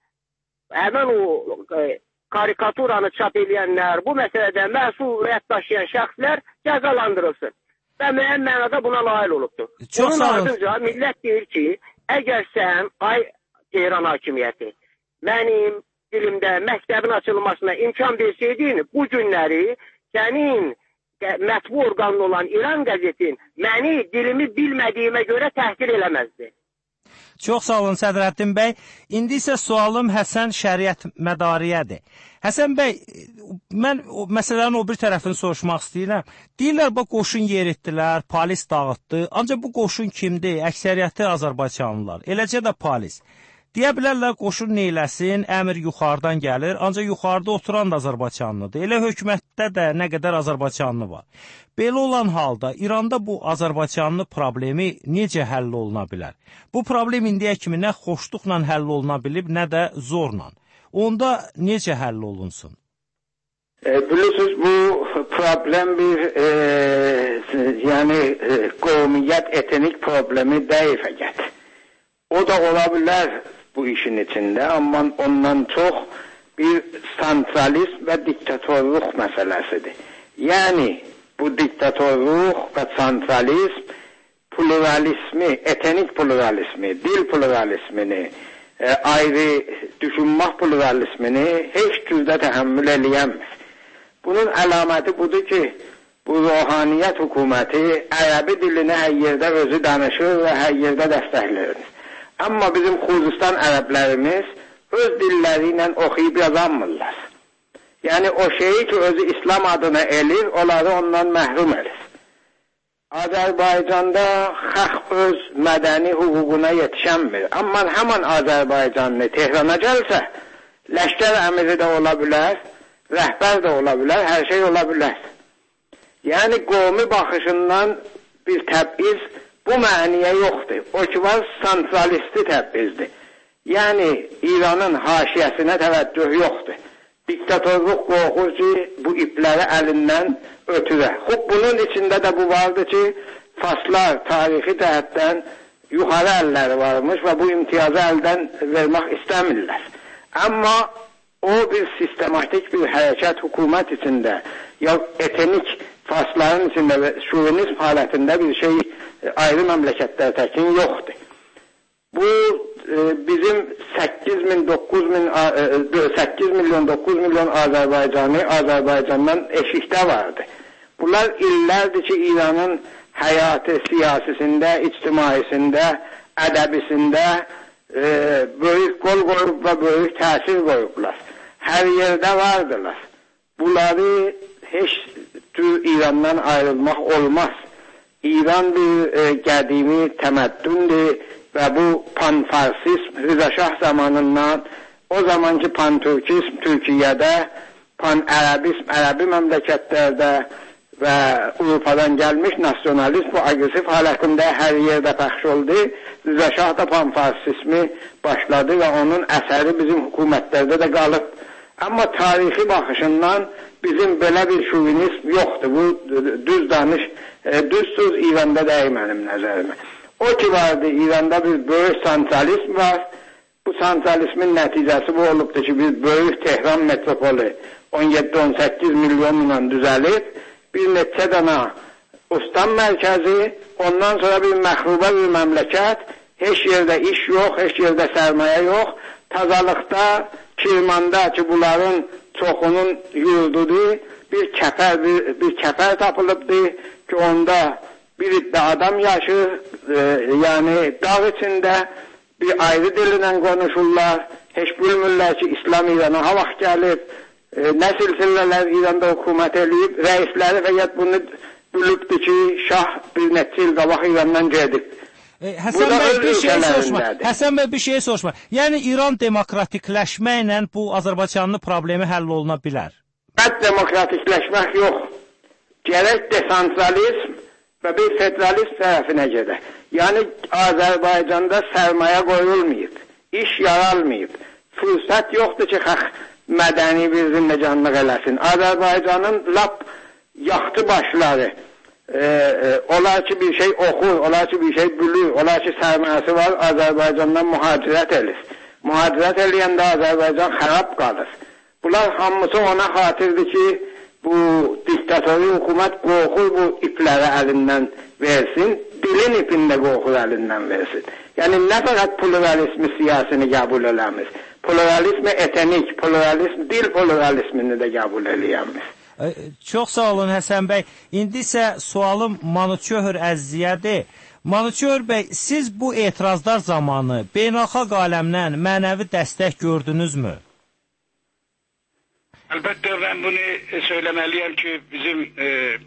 həmən o e, karikaturanı çap edənlər, bu məsələdə məsul rədd daşıyan şəxslər cəzalandırılsın. Və müəyyən mənada buna nail olubdur. Çox Onun ardınca millət deyir ki, əgər sən, ay Tehran hakimiyyəti, mənim dilimdə məktəbin açılmasına imkan versəydin, bu günləri sənin mətbu orqanlı olan İran qəzetin məni dilimi bilmədiyimə görə təhqir eləməzdi. Çox sağ olun Sədrəddin bəy. İndi isə sualım Həsən Şəriət Mədariyədir. Həsən bəy, mən o, məsələnin o bir tərəfini soruşmaq istəyirəm. Deyirlər, bax, qoşun yeritdilər, polis dağıtdı. Ancaq bu qoşun kimdir? Əksəriyyəti Azərbaycanlılar. Eləcə də polis. Deyə bilərlər, qoşun neyləsin, əmr yuxarıdan gəlir, ancaq yuxarıda oturan da Azərbaycanlıdır. Elə hökumətdə də nə qədər Azərbaycanlı var. Belə olan halda İranda bu Azərbaycanlı problemi necə həll oluna bilər? Bu problem indiyə kimi nə xoşluqla həll oluna bilib, nə də zorla. Onda necə həll olunsun? E, bilirsiniz, bu problem bir e, yəni e, qovmiyyət, etnik problemi deyil fəqət. O da ola bilər bu işin içində, amma ondan çox bir santralizm və diktatorluq məsələsidir. Yəni, bu diktatorluq və santralizm pluralizmi, etnik pluralizmi, dil pluralizmini, e, ayrı düşünmək pluralizmini heç cürdə təhəmmül eləyəmir. Bunun əlaməti budur ki, bu ruhaniyyət hökuməti ərəbi dilini hər yerdə özü danışır və hər yerdə dəstəkləyir. Amma bizim Xuzistan ərəblərimiz öz dilləri ilə oxuyub yazanmırlar. Yəni o şeyi ki, özü İslam adına elir, onları ondan məhrum edir. Azərbaycanda xalq öz mədəni hüququna yetişənmir. Amma həman Azərbaycanlı Tehrana gəlsə, ləşkər əmiri də ola bilər, rəhbər də ola bilər, hər şey ola bilər. Yəni qovmi baxışından bir təb'iz bu məniyə yoxdur. O ki var, santralisti təbbizdir. Yəni, İranın haşiyəsinə təvəccüh yoxdur. Diktatorluq qorxur ki, bu ipləri əlindən ötürə. Xub, bunun içində də bu vardır ki, Faslar tarixi cəhətdən yuxarı əlləri varmış və bu imtiyazı əldən vermək istəmirlər. Amma o bir sistematik bir hərəkət hökumət içində, ya etnik Fasların içində və şuvenizm halətində bir şey ayrı məmləkətlər təkin yoxdur. Bu e, bizim səkkiz min doqquz min səkkiz milyon doqquz milyon Azərbaycanlı Azərbaycandan eşikdə vardı. Bunlar illərdir ki, İranın həyatı siyasisində, ictimaisində, ədəbisində e, böyük qol qoyub və böyük təsir qoyublar. Hər yerdə vardılar. Bunları heç tür İrandan ayrılmaq olmaz. İran bir e, qədimi təməddündür və bu panfarsizm Rıza Şah zamanından o zamanki pan-Türkizm Türkiyədə, pan-Ərəbizm Ərəbi məmləkətlərdə və Avropadan gəlmiş nasionalist bu agresif halətində hər yerdə pəxş oldu. Rıza Şah da pan-farsizmi başladı və onun əsəri bizim hökumətlərdə də qalıb. Amma tarixi baxışından bizim belə bir şovinizm yoxdur. Bu düz danış, düz söz İranda deyil mənim nəzərimə. O ki vardı, İranda bir böyük santralizm var. Bu santralizmin nəticəsi bu olubdur ki, bir böyük Tehran metropolu on yeddi on səkkiz milyonla düzəlib, bir neçə dana ustan mərkəzi, ondan sonra bir məxrubə bir məmləkət, heç yerdə iş yox, heç yerdə sərmayə yox, tazalıqda, Kirmanda ki, bunların çoxunun yurdudur, bir kəpər, bir, bir kəpər tapılıbdır ki, onda bir iddə adam yaşır, e, yəni dağ içində bir ayrı dillə konuşurlar, heç bilmirlər ki, İslam İrana ha vaxt gəlib, e, nə silsilələr İranda hökumət eləyib, rəisləri fəqət bunu bilibdir ki, şah bir neçə il qabaq İrandan gedib. E, Həsən bəy bir şey soruşma. Həsən bəy bir şey soruşma. Yəni İran demokratikləşməklə bu Azərbaycanlı problemi həll oluna bilər. Bət demokratikləşmək yox. Gərək desantralizm və bir federalist tərəfinə gedə. Yəni Azərbaycanda sərmayə qoyulmayıb, iş yaralmayıb. Fürsət yoxdur ki, xalq mədəni bir zindəcanlıq eləsin. Azərbaycanın lap yaxtı başları, e, e, olar ki bir şey oxur, olar ki bir şey bilir, olar ki sərmayəsi var, Azərbaycandan mühacirət elir. Mühacirət eləyəndə Azərbaycan xərab qalır. Bunlar hamısı ona xatirdir ki, bu diktatori hökumət qorxur bu ipləri əlindən versin, dilin ipində qorxur əlindən versin. Yəni nə fəqət pluralizmi siyasini qəbul eləmir, pluralizmi etnik, pluralizm, dil pluralizmini də qəbul eləyəmir. Çox sağ olun Həsən bəy. İndi isə sualım Manuçöhr Əzziyədir. Manuçöhr bəy, siz bu etirazlar zamanı beynəlxalq aləmdən mənəvi dəstək gördünüzmü? Əlbəttə mən bunu söyləməliyəm ki, bizim e,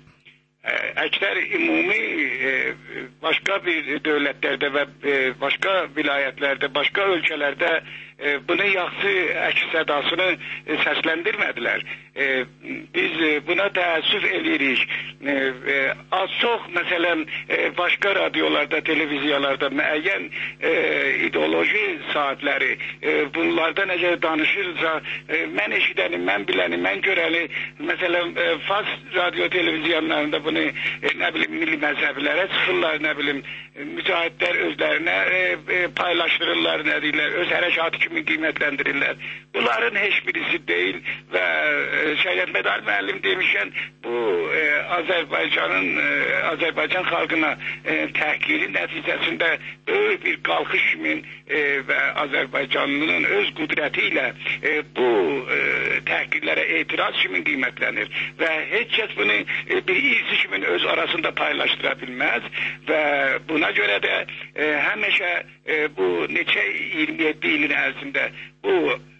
e, əksər ümumi e, başqa bir dövlətlərdə və e, başqa vilayətlərdə, başqa ölkələrdə e, bunun yaxşı əks sədasını e, səsləndirmədilər. E, biz e, buna təəssüf edirik. E, e, az çox, məsələn, e, başqa radiolarda, televiziyalarda müəyyən e, ideoloji saatləri e, bunlarda necə danışırsa, e, mən eşidəni, mən biləni, mən görəni, məsələn, e, Fars radio televiziyalarında bunu e, nə bilim, milli məzhəblərə çıxırlar, nə bilim, e, mücahidlər özlərinə e, e, paylaşdırırlar, nə deyirlər, öz hərəkatı kimi qiymətləndirirlər. Bunların heç birisi deyil və e, Şəriət Medal müəllim demişkən, bu e, Azərbaycanın, e, Azərbaycan xalqına e, təhqiri nəticəsində böyük bir qalxış kimi e, və Azərbaycanlının öz qüdrəti ilə e, bu e, təhqirlərə etiraz kimi qiymətlənir və heç kəs bunu e, bir irsi kimi öz arasında paylaşdıra bilməz və buna görə də e, həmişə e, bu neçə iyirmi yeddi ilin ərzində bu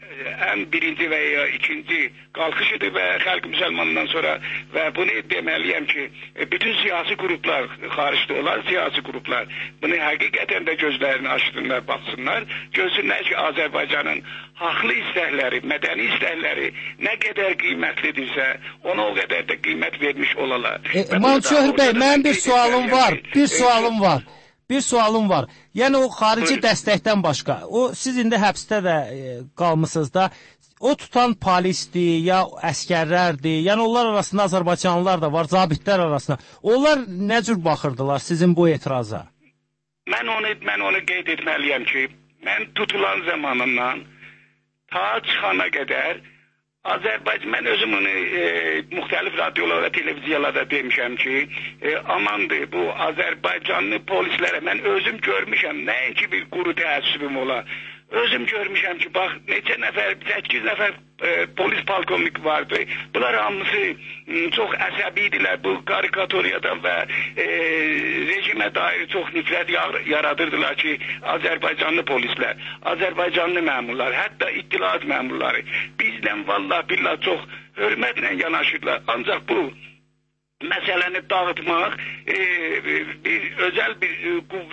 ən birinci və ya ikinci qalxışıdır və xalq müsəlmanından sonra və bunu deməliyəm ki, bütün siyasi qruplar, xaricdə olan siyasi qruplar bunu həqiqətən də gözlərini açsınlar, baxsınlar, görsünlər ki, Azərbaycanın haqlı istəkləri, mədəni istəkləri nə qədər qiymətlidirsə, ona o qədər də qiymət vermiş olalar. E, Manuçöhr bəy, mənim bir sualım var, bir sualım var. Bir sualım var. Yəni o xarici dəstəkdən başqa, o siz indi həbsdə də e, qalmısınız da, o tutan polisdir, ya əskərlərdir, yəni onlar arasında Azərbaycanlılar da var, zabitlər arasında. Onlar nə cür baxırdılar sizin bu etiraza? Mən onu, mən onu qeyd etməliyəm ki, mən tutulan zamanından ta çıxana qədər Azərbaycan, mən özüm onu e, müxtəlif radiolarda, televiziyalarda demişəm ki, e, amandır bu Azərbaycanlı polislərə mən özüm görmüşəm, nəinki bir quru təəssübüm ola. Özüm görmüşəm ki, bax, neçə nəfər, səkkiz nəfər e, polis polkovnik vardı. Bunlar hamısı m, çox əsəbiydilər bu karikaturyadan və e, rejimə dair çox nifrət yaradırdılar ki, Azərbaycanlı polislər, Azərbaycanlı məmurlar, hətta ittilaat məmurları bizlə vallah billah çox hörmətlə yanaşırlar. Ancaq bu məsələni dağıtmaq, e, bir özəl bir e, qüvvə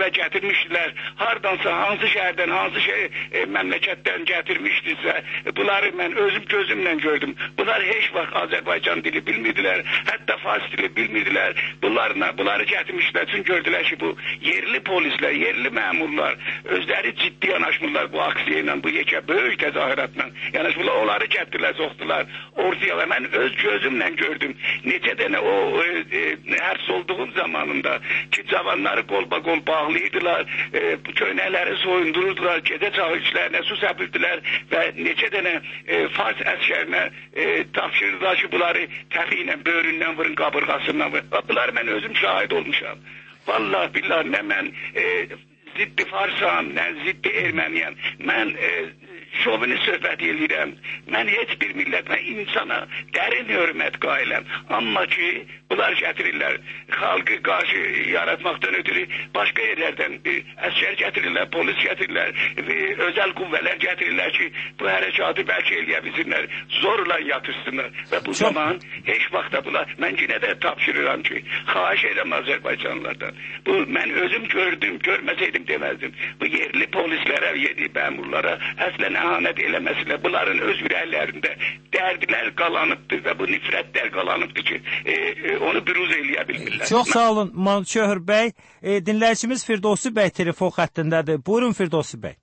və gətirmişdilər. Hardansa, hansı şəhərdən, hansı şey, e, məmləkətdən gətirmişdirsə, bunları mən özüm gözümlə gördüm. Bunlar heç vaxt Azərbaycan dili bilmirdilər, hətta fars dili bilmirdilər. Bunlarla, bunları gətirmişdilər üçün gördülər ki, bu yerli polislər, yerli məmurlar özləri ciddi yanaşmırlar bu aksiya ilə, bu yekə böyük təzahüratla. Yanaşmırlar, onları gətirdilər, soxdular ortaya və mən öz gözümlə gördüm. Necə dənə o e, e, həbs olduğum zamanında ki, cavanları qolba-qol bağlayırdılar, e, köynəkləri soyundururdular, gecə çağı içlərinə su səpirdilər və necə dənə e, fars əskərinə e, tapşırdılar ki, bunları təfi ilə, böğründən vurun, qabırğasından vurun. Bunları mən özüm şahid olmuşam. Vallahi billahi nə mən e, ziddi farsam, nə ziddi erməniyəm. Mən e, şovini söhbət edirəm. Mən heç bir millət, mən insana dərin hörmət qailəm. Amma ki, bunlar gətirirlər, xalqı qarşı yaratmaqdan ötürü başqa yerlərdən bir əskər gətirirlər, polis gətirirlər, özəl qüvvələr gətirirlər ki, bu hərəkatı bəlkə eləyə bilsinlər, zorla yatırsınlar. Və bu Çok... zaman heç vaxtda bunlar, mən yine də tapşırıram ki, xahiş edəm Azərbaycanlılardan. Bu, mən özüm gördüm, görməsəydim deməzdim. Bu yerli polislərə, yerli məmurlara əslən əhanət eləməsilə bunların öz ürəklərində dərdlər qalanıbdır və bu nifrətlər qalanıbdır ki, e, e, onu büruz eləyə bilmirlər. Çox sağ olun Şöhr bəy. E, dinləyicimiz Firdovsi bəy telefon xəttindədir. Buyurun Firdovsi bəy.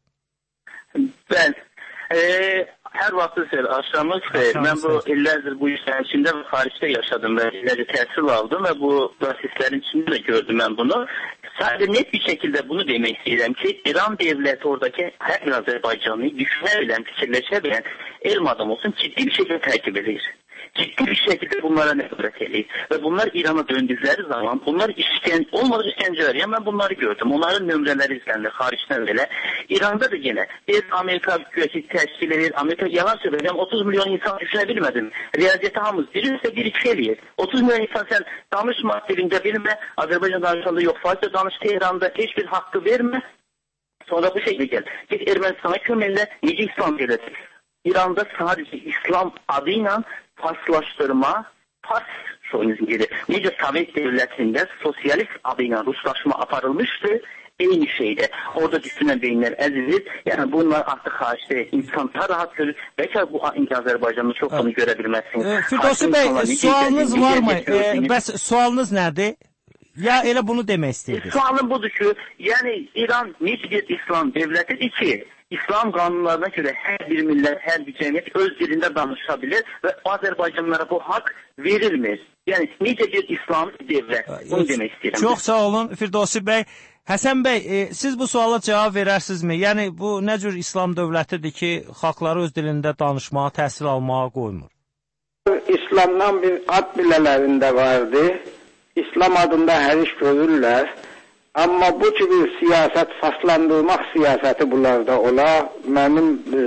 Bəli. E, hər vaxtı xeyir, axşamınız xeyir. Mən bu illərdir bu işlərin içində və xaricdə yaşadım və illərdir təhsil aldım və bu proseslərin içində də gördüm mən bunu. Sadece net bir şekilde bunu demek istedim ki, İran devleti oradaki her bir Azerbaycanlıyı düşünebilen, fikirleşebilen elm adam olsun ciddi bir şekilde takip edilir. Ciddi bir şekilde bunlara nefret edilir. Ve bunlar İran'a döndükleri zaman bunlar işken, olmadık işkenceler. Yani ben bunları gördüm. Onların nömrələri izlendi hariçten böyle. İran'da da yine bir Amerika hükümeti teşkil edilir. Amerika yalan söyleyeceğim. otuz milyon insan düşünebilmedim. Riyaziyeti hamız bilirse bir iki eləyir. otuz milyon insan sen danışma dilinde bilme. Azerbaycan danışanda yok. Farsça danış Tehran'da hiçbir hakkı verme. Sonra bu şekilde gel. Git Ermenistan'a kömelle nice İslam devleti. İran'da sadece İslam adıyla Farslaşdırma, Fars şovinizmleri, necə Sovet devletinde sosyalist adıyla Ruslaşma aparılmıştı, eyni şeyde. Orada düşünən beyinler əziziz. Yani bunlar artık xaricdə insan daha rahat görür. Belki bu Azerbaycan'da çok bunu görebilmezsiniz. E, Firdovsi Bey, sualınız var mı? E, bəs sualınız nədir? Ya elə bunu demək istəyir. Sualım budur ki, yani İran necə bir İslam devletidir ki, İslam kanunlarına göre her bir millet, her bir cemiyet öz dilinde danışabilir ve Azerbaycanlılara bu hak verilmez. Yani nice bir İslam devlet. Bunu demek istedim. Çok sağ olun Firdovsi Bey. Həsən bəy, e, siz bu suala cavab verərsinizmi? Yəni bu nə cür İslam dövlətidir ki, xalqları öz dilində danışmağa, təhsil almağa qoymur? İslamdan bir ad bilələrində vardı. İslam adında hər iş görürlər. Amma bu gibi siyaset, faslandırmak siyaseti bunlarda ola, benim e,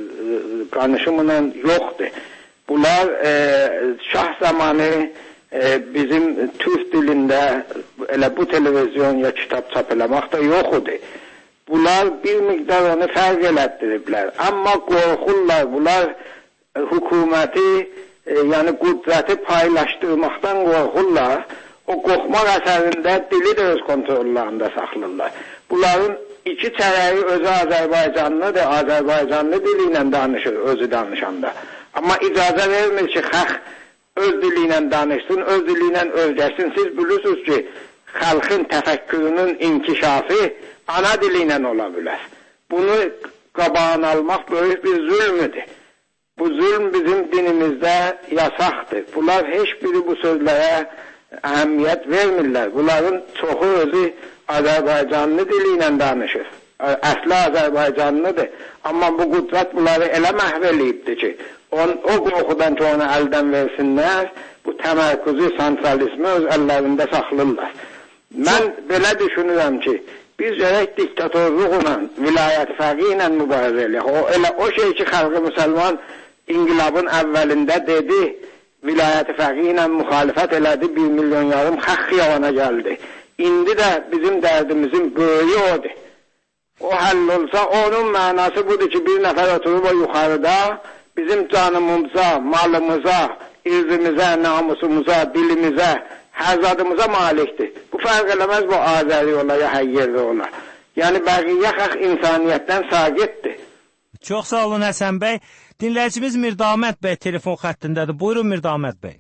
kanışımla yoktu. Bunlar e, şah zamanı e, bizim Türk dilinde elə bu televizyon ya kitap çapılamakta yoktu. Bunlar bir miktar onu fərq elətdiriblər. Amma qorxurlar, bunlar e, hükümeti, e, yani kudreti paylaştırmaktan qorxurlar. O qorxmaq əsərində dili də öz kontrollarında saxlayırlar. Bunların iki çərəyi özü Azərbaycanlıdır, Azərbaycanlı dili ilə danışır, özü danışanda. Amma icazə vermir ki, xalq öz dili ilə danışsın, öz dili ilə öyrəşsin. Siz bilirsiniz ki, xalqın təfəkkürünün inkişafı ana dili ilə ola bilər. Bunu qabağını almaq böyük bir zülmüdür. Bu zülm bizim dinimizdə yasaqdır. Bunlar heç biri bu sözlərə əhəmiyyət vermirlər. Bunların çoxu özü Azərbaycanlı dili ilə danışır. Əsli Azərbaycanlıdır. Amma bu qüdrət bunları elə məhv eləyibdir ki, on, o qorxudan ki, onu əldən versinlər, bu təmərküzü, santralizmi öz əllərində saxlayırlar. Mən belə düşünürəm ki, biz gərək diktatorluqla, vilayət fərqi ilə mübarizə eləyək. O, elə o şey ki, xalqı müsəlman inqilabın əvvəlində dedi, vilayət fərqi ilə müxalifət elədi, bir milyon yarım xalq xiyabana gəldi. İndi də bizim dərdimizin böyüyü odur. O həll olsa, onun mənası budur ki, bir nəfər oturub o yuxarıda bizim canımıza, malımıza, irzimizə, namusumuza, dilimizə hər zadımıza malikdir. Bu fərq eləməz bu Azəri ola ya hər yerdə ola. Yəni bəqiyyə xalq insaniyyətdən saqitdir. Çox sağ olun Həsən bəy. Dinləyicimiz Mirdamət bəy telefon xəttindədir. Buyurun Mirdamət bəy.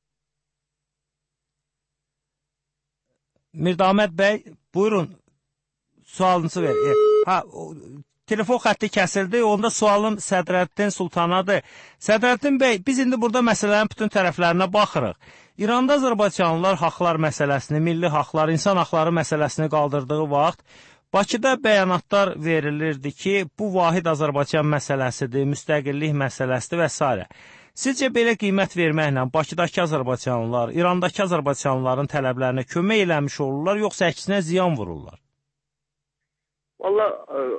Mirdamət bəy, buyurun. Sualınızı ver. E, ha, o, telefon xətti kəsildi. Onda sualım Sədrəddin Sultanadır. Sədrəddin bəy, biz indi burada məsələnin bütün tərəflərinə baxırıq. İranda Azərbaycanlılar haqlar məsələsini, milli haqlar, insan haqları məsələsini qaldırdığı vaxt Bakıda bəyanatlar verilirdi ki, bu vahid Azərbaycan məsələsidir, müstəqillik məsələsidir və s. Sizcə belə qiymət verməklə Bakıdakı Azərbaycanlılar, İrandakı Azərbaycanlıların tələblərinə kömək eləmiş olurlar, yoxsa əksinə ziyan vururlar? Valla,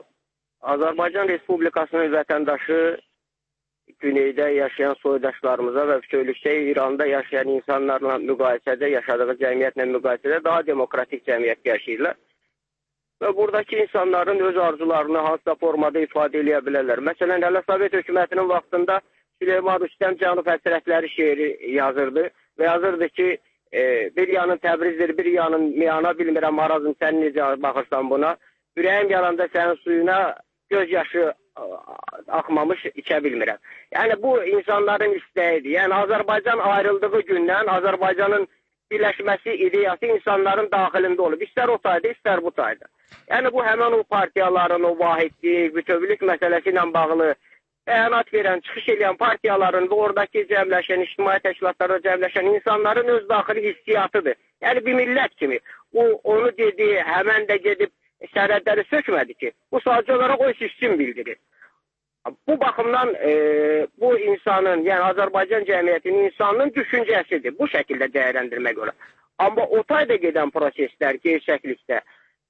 Azərbaycan Respublikasının vətəndaşı güneydə yaşayan soydaşlarımıza və bütövlükdə İranda yaşayan insanlarla müqayisədə, yaşadığı cəmiyyətlə müqayisədə daha demokratik cəmiyyət yaşayırlar. Və buradakı insanların öz arzularını hansısa formada ifadə edə bilərlər. Məsələn, hələ Sovet hökumətinin vaxtında Süleyman Rüstəm Cənub Həsrətləri şeiri yazırdı və yazırdı ki, e, bir yanın Təbrizdir, bir yanın Miyana, bilmirəm Arazım, sən necə baxırsan buna, ürəyim yaranda sənin suyuna göz yaşı axmamış içə bilmirəm. Yəni, bu insanların istəyidir. Yəni, Azərbaycan ayrıldığı gündən Azərbaycanın birləşməsi ideyası insanların daxilində olub. İstər o tayda, istər bu tayda. Yəni, bu həmən o partiyaların, o vahidlik, bütövlük məsələsi ilə bağlı bəyanat verən, çıxış edən partiyaların və oradakı cəmləşən, ictimai təşkilatlarda cəmləşən insanların öz daxili hissiyatıdır. Yəni, bir millət kimi. O, onu dedi, həmən də gedib sərhədləri sökmədi ki, bu sadəcə olaraq o hissin bildirir. Bu baxımdan e, bu insanın, yəni Azərbaycan cəmiyyətinin insanın düşüncəsidir. Bu şəkildə dəyərləndirmək olar. Amma o tayda gedən proseslər, gerçəklikdə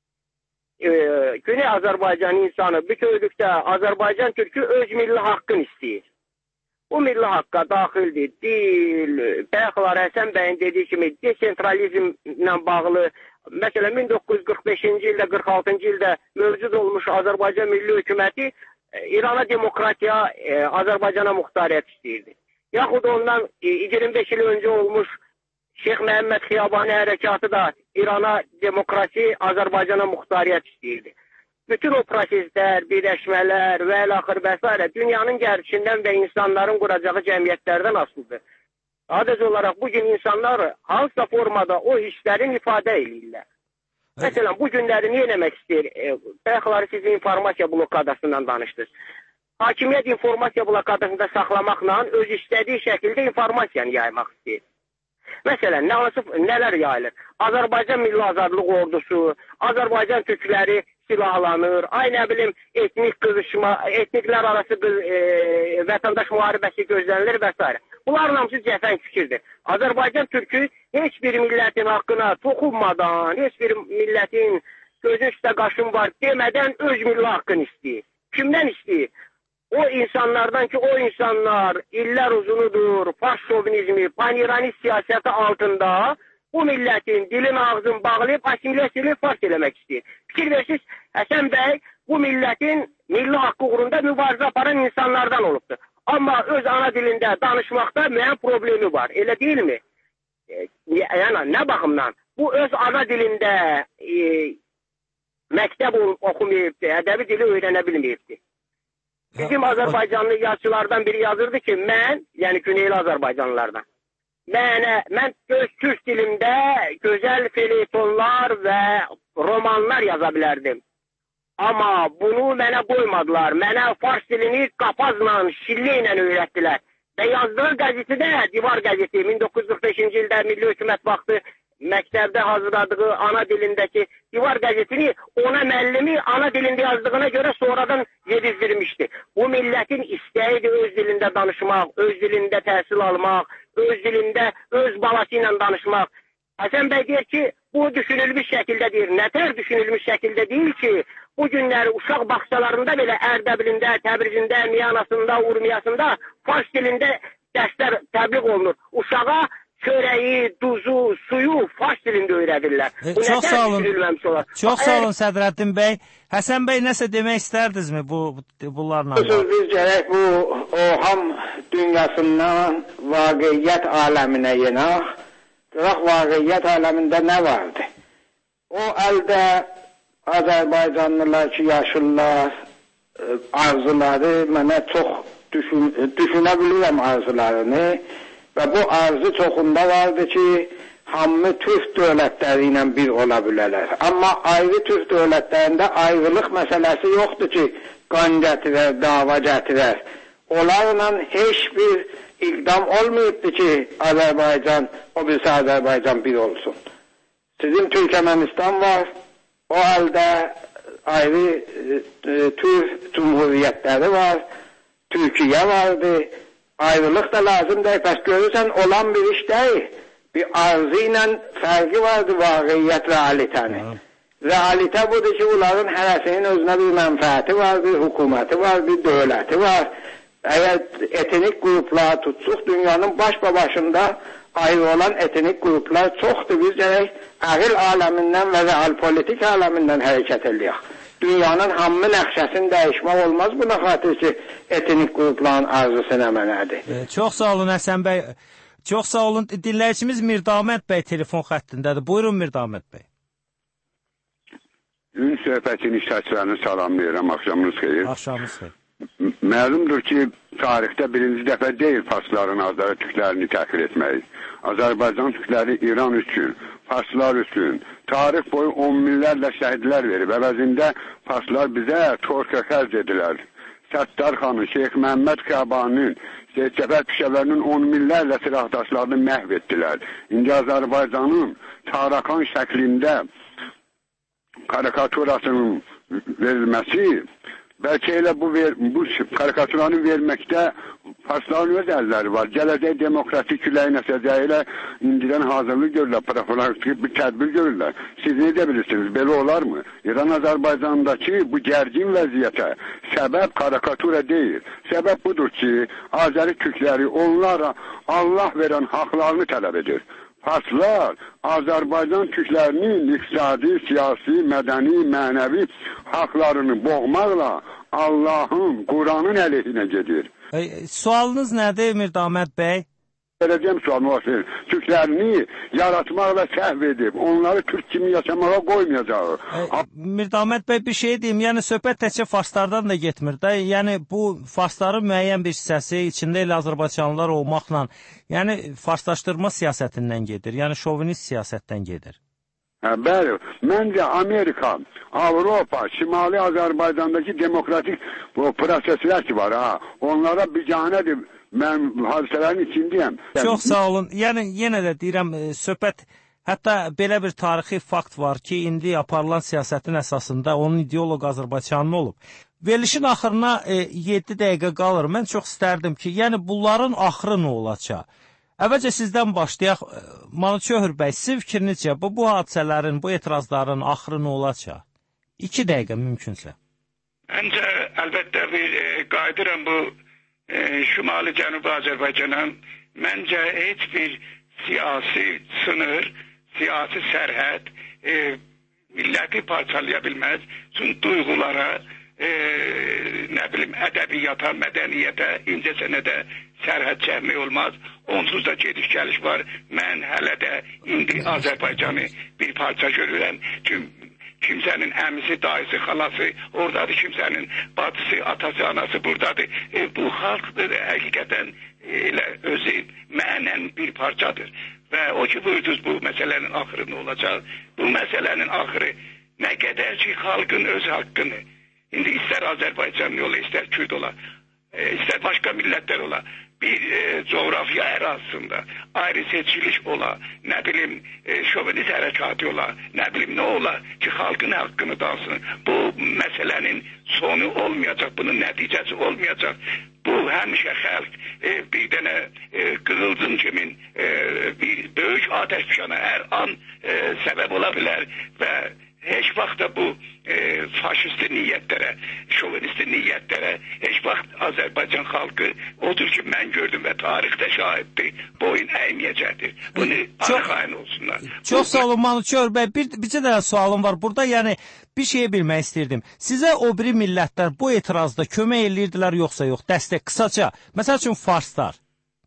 e, Güney Azərbaycan insanı bütövlükdə Azərbaycan türkü öz milli haqqını istəyir. Bu milli haqqa daxildir, dil, bəxlar Həsən bəyin dediyi kimi desentralizmlə bağlı, məsələn, min doqquz yüz qırx beşinci ildə, qırx altıncı ildə mövcud olmuş Azərbaycan Milli Hökuməti İrana demokratiya, e, Azərbaycana muxtariyyət istəyirdi. Yaxud ondan e, iyirmi beş il öncə olmuş Şeyx Məhəmməd Xiyabani hərəkatı da İrana demokrasi, Azərbaycana muxtariyyət istəyirdi. Bütün o proseslər, birləşmələr və əl-axır və s. dünyanın gərdişindən və insanların quracağı cəmiyyətlərdən asılıdır. Adəz olaraq bugün insanlar hansısa formada o hisslərin ifadə edirlər. Məsələn, bu günləri niyə eləmək istəyir? E, Bəxları siz informasiya blokadasından danışdınız. Hakimiyyət informasiya blokadasında saxlamaqla öz istədiyi şəkildə informasiyanı yaymaq istəyir. Məsələn, nə, nələr yayılır? Azərbaycan Milli Azadlıq Ordusu, Azərbaycan türkləri silahlanır, ay nə bilim, etnik qızışma, etniklər arası qız, e, vətəndaş müharibəsi gözlənilir və s. Bunların hamısı cəfəng fikirdir. Azərbaycan türkü heç bir millətin haqqına toxunmadan, heç bir millətin gözü üstə qaşın var demədən öz milli haqqını istəyir. Kimdən istəyir? O insanlardan ki, o insanlar illər uzunudur, faş şovinizmi, panİranist siyasəti altında bu millətin dilin ağzını bağlayıb asimilyasiyonu fars eləmək istəyir. Fikir versiniz, Həsən bəy bu millətin milli haqqı uğrunda mübarizə aparan insanlardan olubdur. Amma öz ana dilində danışmaqda müəyyən problemi var, elə deyilmi? E, yəni, nə baxımdan? Bu öz ana dilində e, məktəb oxumayıbdır, ədəbi dili öyrənə bilməyibdir. Bizim Azərbaycanlı yazıçılardan biri yazırdı ki, mən, yəni Güneyli Azərbaycanlılardan, mənə, mən öz türk dilimdə gözəl felyetonlar və romanlar yaza bilərdim. Amma bunu mənə qoymadılar. Mənə fars dilini qapazla, şillə ilə öyrətdilər. Və yazdığı qəzeti də, Divar qəzeti, min doqquz yüz qırx beşinci ildə Milli Hökumət vaxtı məktəbdə hazırladığı ana dilindəki Divar qəzetini ona müəllimi ana dilində yazdığına görə sonradan yedizdirmişdi. Bu millətin istəyidir öz dilində danışmaq, öz dilində təhsil almaq, öz dilində öz balası ilə danışmaq. Həsən bəy deyir ki, bu düşünülmüş şəkildə deyir. Nətər düşünülmüş şəkildə deyil ki, bu günləri uşaq bağçalarında belə Ərdəbilində, Təbrizində, Miyanasında, Urmiyasında fars dilində dərslər təbliğ olunur. Uşağa çörəyi, duzu, suyu fars dilində öyrədirlər. E, çox sağ olun. Çox sağ olun Sədrəddin bəy. Həsən bəy nəsə demək istərdinizmi bu bunlarla? Biz gərək bu o ham dünyasından vaqiyyət aləminə yenək Qıraq vaqiyyət aləmində nə vardı? O əldə Azərbaycanlılar ki, yaşlılar, arzuları mənə çox düşün, düşünə bilirəm arzularını və bu arzu çoxunda vardı ki, hamı Türk dövlətləri ilə bir ola bilərlər. Amma ayrı Türk dövlətlərində ayrılıq məsələsi yoxdur ki, qan gətirər, dava gətirər. Onlarla heç bir iqdam olmayıbdır ki, Azərbaycan, o birisi Azərbaycan bir olsun. Sizin Türkmenistan var, o halde ayrı e, e, Türk Cumhuriyetleri var, Türkiye vardı. Ayrılık da lazım değil. Pes görürsen olan bir iş değil. Bir arzu ile farkı vardı vakiyyət realitenin. Realite budur ki, onların hərəsinin özünə bir mənfəəti var, bir hükümeti var, bir dövləti var. Eğer etnik gruplar tutsuq, dünyanın baş başında ayrı olan etnik gruplar çoxdur. Biz gerek ağıl aleminden ve real politik aleminden hərəkət edək. Dünyanın hamı nəqşəsini dəyişmək olmaz buna xatir ki, etnik grupların arzusu nə mənədir. E, çox sağ olun Həsən bəy. Çox sağ olun. Dinləyicimiz Mirdamət bəy telefon xəttindədir. Buyurun Mirdamət bəy. Ün söhbətin iştirakçılarını salamlayıram. Axşamınız xeyir. Axşamınız xeyir. Məlumdur ki, tarixdə birinci dəfə deyil Farsların Azərbaycan türklərini təhqir etməyi. Azərbaycan türkləri İran üçün, Farslar üçün tarix boyu on minlərlə şəhidlər verib. Əvəzində Farslar bizə torka xərc edilər. Səttar xanı, Şeyx Məhəmməd Xəbanın, Şeyx Cəfər Pişəvərinin on minlərlə silahdaşlarını məhv etdilər. İndi Azərbaycanın Tarakan şəklində karikaturasının verilməsi bəlkə elə bu, ver, bu karikaturanı verməkdə Farsların öz əlləri var. Gələcək demokratik küləyin əsəcəyi ilə indidən hazırlıq görürlər, profilaktik bir tədbir görürlər. Siz ne de bilirsiniz, belə olar mı? İran Azərbaycandakı bu gərgin vəziyyətə səbəb karikatura deyil. Səbəb budur ki, Azəri Türkləri onlara Allah verən haqlarını tələb edir. Farslar Azərbaycan türklərinin iqtisadi, siyasi, mədəni, mənəvi haqlarını boğmaqla Allahın, Quranın əleyhinə gedir. E, sualınız nədir Mirdamət bəy? Verəcəm sualımı olsun. Türklərini yaratmaqla səhv edib, onları Türk kimi yaşamağa qoymayacaq. E, Mirdamət bəy bir şey deyim, yəni söhbət təkcə Farslardan da getmir də, yəni bu Farsların müəyyən bir hissəsi içində elə Azərbaycanlılar olmaqla, yəni farslaşdırma siyasətindən gedir, yəni şovinist siyasətdən gedir. Hə, bəli, məncə Amerika, Avropa, Şimali Azərbaycandakı demokratik proseslər ki var, ha, onlara biganədir. Mən hadisələrin içindəyəm. Çox sağ olun. Yəni, yenə də deyirəm, söhbət, hətta belə bir tarixi fakt var ki, indi aparılan siyasətin əsasında onun ideoloq Azərbaycanlı olub. Verilişin axırına e, yeddi dəqiqə qalır. Mən çox istərdim ki, yəni bunların axırı nə olacaq? Əvvəlcə sizdən başlayaq. Manıçöhür bəy, sizin fikrinizcə bu, bu hadisələrin, bu etirazların axırı nə olacaq? İki dəqiqə mümkünsə. Məncə, əlbəttə bir e, qaydıram bu e, Şimali Cənubi Azərbaycana. Məncə, heç bir siyasi sınır, siyasi sərhəd e, milləti parçalaya bilməz. Çünki duyğulara, e, nə bilim, ədəbiyyata, mədəniyyətə, incəsənədə sərhəd çəkmək olmaz. Onsuz da gediş gəliş var. Mən hələ də indi Azərbaycanı bir parça görürəm. Çünki kimsenin əmisi, dayısı, xalası oradadır, kimsenin bacısı, atası, anası buradadır. E, bu xalqdır, həqiqətən elə özü mənən bir parçadır. Və o ki buyurdunuz bu məsələnin axırı nə olacaq? Bu məsələnin axırı nə qədər ki xalqın öz haqqını, indi istər Azərbaycanlı ola, istər Kürt ola, e, istər başqa millətlər ola, bir e, coğrafya ərazisində ayrı seçiliş ola, nə bilim e, şovinist hərəkatı ola, nə bilim nə ola ki xalqın haqqını dalsın. Bu məsələnin sonu olmayacaq, bunun nəticəsi olmayacaq. Bu həmişə xalq e, bir dənə e, qığılcım kimin e, bir böyük atəşfişana hər an e, səbəb ola bilər və heç vaxt da bu e, faşisti niyyətlərə, şovinisti niyyətlərə heç vaxt Azərbaycan xalqı odur ki mən gördüm və tarixdə şahiddir, boyun əyməyəcəkdir. Bunu arxayın olsunlar. Çox sağ olun Manıçöhür bəy. Bir, bircə də sualım var burada, yəni bir şeyi bilmək istirdim. Sizə o biri millətlər bu etirazda kömək eləyirdilər yoxsa yox? Dəstək, qısaca. Məsəl üçün Farslar.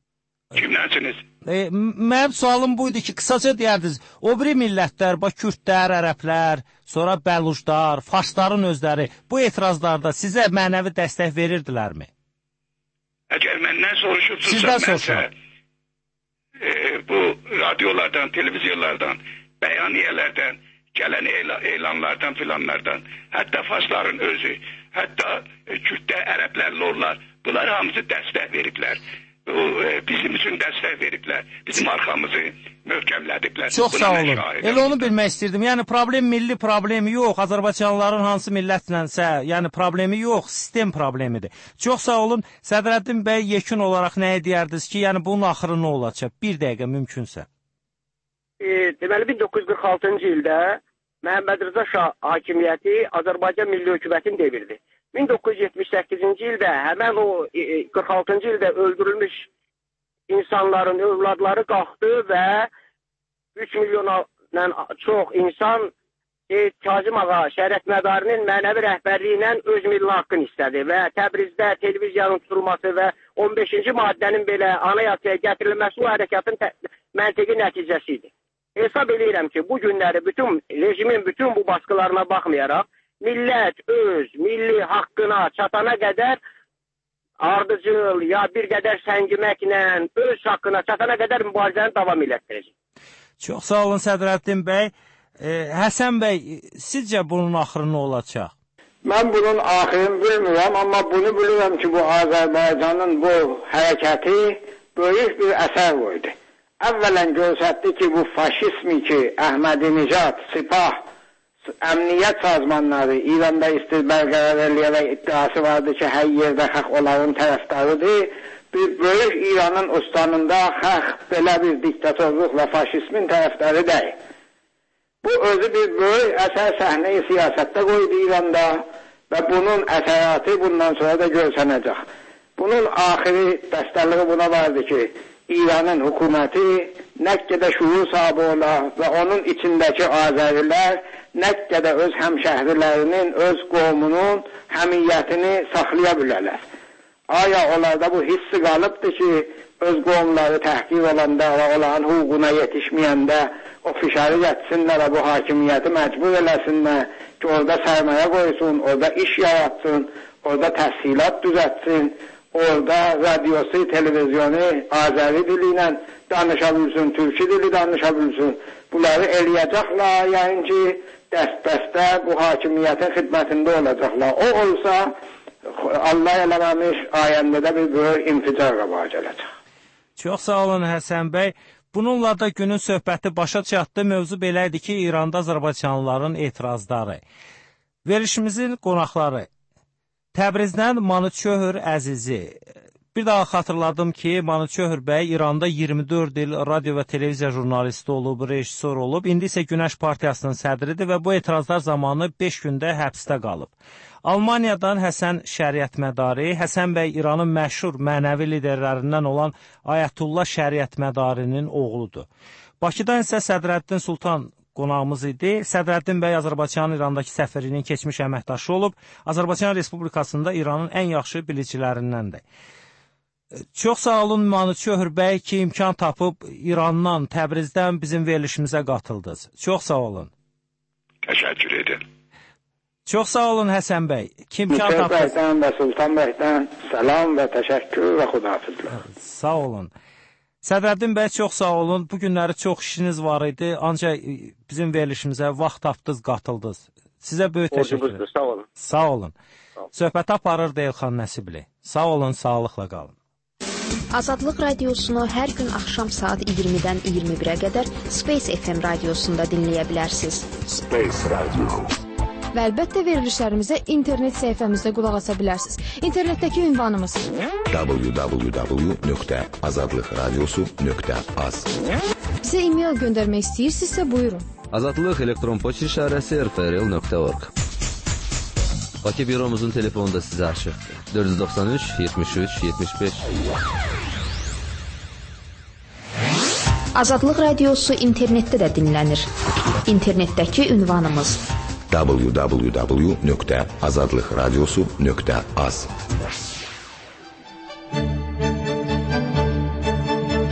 Kimlənsiniz? E, mənim sualım buydu ki, qısaca deyərdiniz, o biri millətlər, bax, kürdlər, ərəblər, sonra bəluclar, farsların özləri bu etirazlarda sizə mənəvi dəstək verirdilərmi? Əgər məndən soruşursunuzsa, Sizdən soruşuram. E, bu radiolardan, televiziyonlardan, bəyaniyələrdən, gələn elanlardan filanlardan, hətta farsların özü, hətta e, kürddə, ərəblər, lorlar, bunlar hamısı dəstək veriblər. O, e, bizim üçün dəstək veriblər. Bizim arxamızı möhkəmlədiblər. Çox sağ olun. Elə onu bilmək istirdim. Yəni problem milli problemi yox, Azərbaycanlıların hansı millətlənsə, yəni problemi yox, sistem problemidir. Çox sağ olun. Sədrəddin bəy, yekun olaraq nəyə deyərdiniz ki, yəni bunun axırı nə olacaq? Bir dəqiqə mümkünsə. E, deməli bin doqquz yüz qırx altıncı ildə Məhəmməd Rza Şah hakimiyyəti Azərbaycan Milli Hökumətini devirdi. bin doqquz yüz yetmiş səkkizinci ildə həmən o qırx altıncı ildə öldürülmüş insanların övladları qalxdı və üç milyondan çox insan e, Kazım Ağa şərəfmədarının mənəvi rəhbərliyi ilə öz milli haqqını istədi və Təbrizdə televiziyanın tutulması və on beşinci maddənin belə anayasaya gətirilməsi o hərəkatın məntiqi nəticəsi idi. Hesab edirəm ki, bu günləri bütün rejimin bütün bu baskılarına baxmayaraq, millət öz milli haqqına çatana qədər ardıcıl ya bir qədər səngiməklə öz haqqına çatana qədər mübarizəni davam elətdirəcək. Çox sağ olun Sədrəddin bəy. E, Həsən bəy, sizcə bunun axırı nə olacaq? Mən bunun axırını bilmirəm, amma bunu bilirəm ki, bu Azərbaycanın bu hərəkəti böyük bir əsər qoydu. Əvvələn göstərdi ki, bu faşizmi ki, Əhmədinəcad, Sipah, əmniyyət sazmanları İranda istilbər qərar eləyərək iddiası vardı ki, hər yerdə xalq onların tərəfdarıdır. Bir böyük İranın ustanında xalq belə bir diktatorluq və faşizmin tərəfdarı deyil. Bu özü bir böyük əsər səhnəyi siyasətdə qoydu İranda və bunun əsəratı bundan sonra da görsənəcək. Bunun axiri dəstəliği buna vardı ki, İranın hökuməti nə qədər şuur sahibi ola və onun içindəki Azərilər nə qədər öz həmşəhrilərinin, öz qovumunun həmiyyətini saxlaya bilərlər. Aya onlarda bu hissi qalıbdır ki, öz qovumları təhqir olanda və onların hüququna yetişməyəndə o fişarı yetsinlər və bu hakimiyyəti məcbur eləsinlər ki, orada sərmayə qoysun, orada iş yaratsın, orada təhsilat düzətsin, orada radiosu, televizyonu Azəri dili ilə danışa bilsin, türkü dili danışa bilsin. Bunları eləyəcəklər, yəni ki, dəst-dəstə bu hakimiyyətin xidmətində olacaqlar. O olsa, Allah eləməmiş ayəndə də bir böyük inficar qabağa gələcək. Çox sağ olun Həsən bəy. Bununla da günün söhbəti başa çatdı. Mövzu belə idi ki, İranda Azərbaycanlıların etirazları. Verilişimizin qonaqları Təbrizdən Manıçöhür Əzizi. Bir daha xatırladım ki, Manıçöhür bəy İranda iyirmi dörd il radio və televiziya jurnalisti olub, rejissor olub. İndi isə Günəş Partiyasının sədridir və bu etirazlar zamanı beş gündə həbsdə qalıb. Almaniyadan Həsən Şəriətmədari, Həsən bəy İranın məşhur mənəvi liderlərindən olan Ayətullah Şəriətmədarinin oğludur. Bakıdan isə Sədrəddin Sultan qonağımız idi. Sədrəddin bəy Azərbaycanın İrandakı səfirinin keçmiş əməkdaşı olub. Azərbaycan Respublikasında İranın ən yaxşı biliclərindəndir. Çox sağ olun Manıçöhür bəy ki, imkan tapıb İrandan, Təbrizdən bizim verilişimizə qatıldınız. Çox sağ olun. Təşəkkür edirəm. Çox sağ olun Həsən bəy. Kim imkan tapıb? Bəydən və Sultan bəydən salam və təşəkkür və xudahafizlər. Sağ olun. Sədrəddin bəy çox sağ olun. Bu günləri çox işiniz var idi. Ancaq bizim verilişimizə vaxt tapdınız, qatıldınız. Sizə böyük təşəkkür edirəm. Sağ olun. Sağ olun. Söhbət aparır Deyilxan Nəsibli. Sağ olun, sağlıqla qalın. Azadlıq radiosunu hər gün axşam saat iyirmidən iyirmi birə qədər Space F M radiosunda dinləyə bilərsiniz. Space Radio. Və əlbəttə verilişlərimizə internet səhifəmizdə qulaq asa bilərsiniz. İnternetdəki ünvanımız w w w nöqtə azadlıq radiosu nöqtə az. Bizə e-mail göndərmək istəyirsinizsə buyurun. Azadlıq elektron poçt işarəsi r f r l nöqtə org. Bakı büromuzun telefonu da sizə açıqdır. dörd yüz doxsan üç yetmiş üç yetmiş beş. Azadlıq radiosu internetdə də dinlənir. İnternetdəki ünvanımız w w w nöqtə azadlıq radiosu nöqtə az.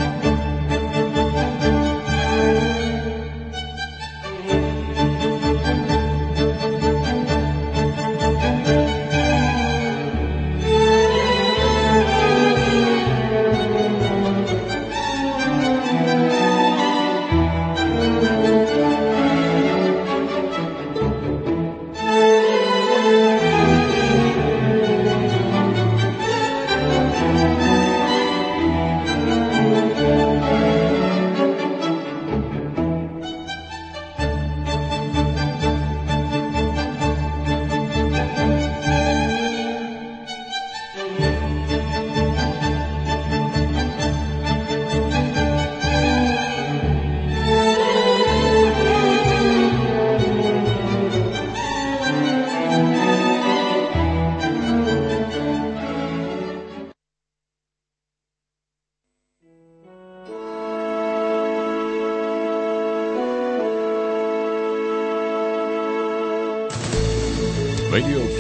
Radio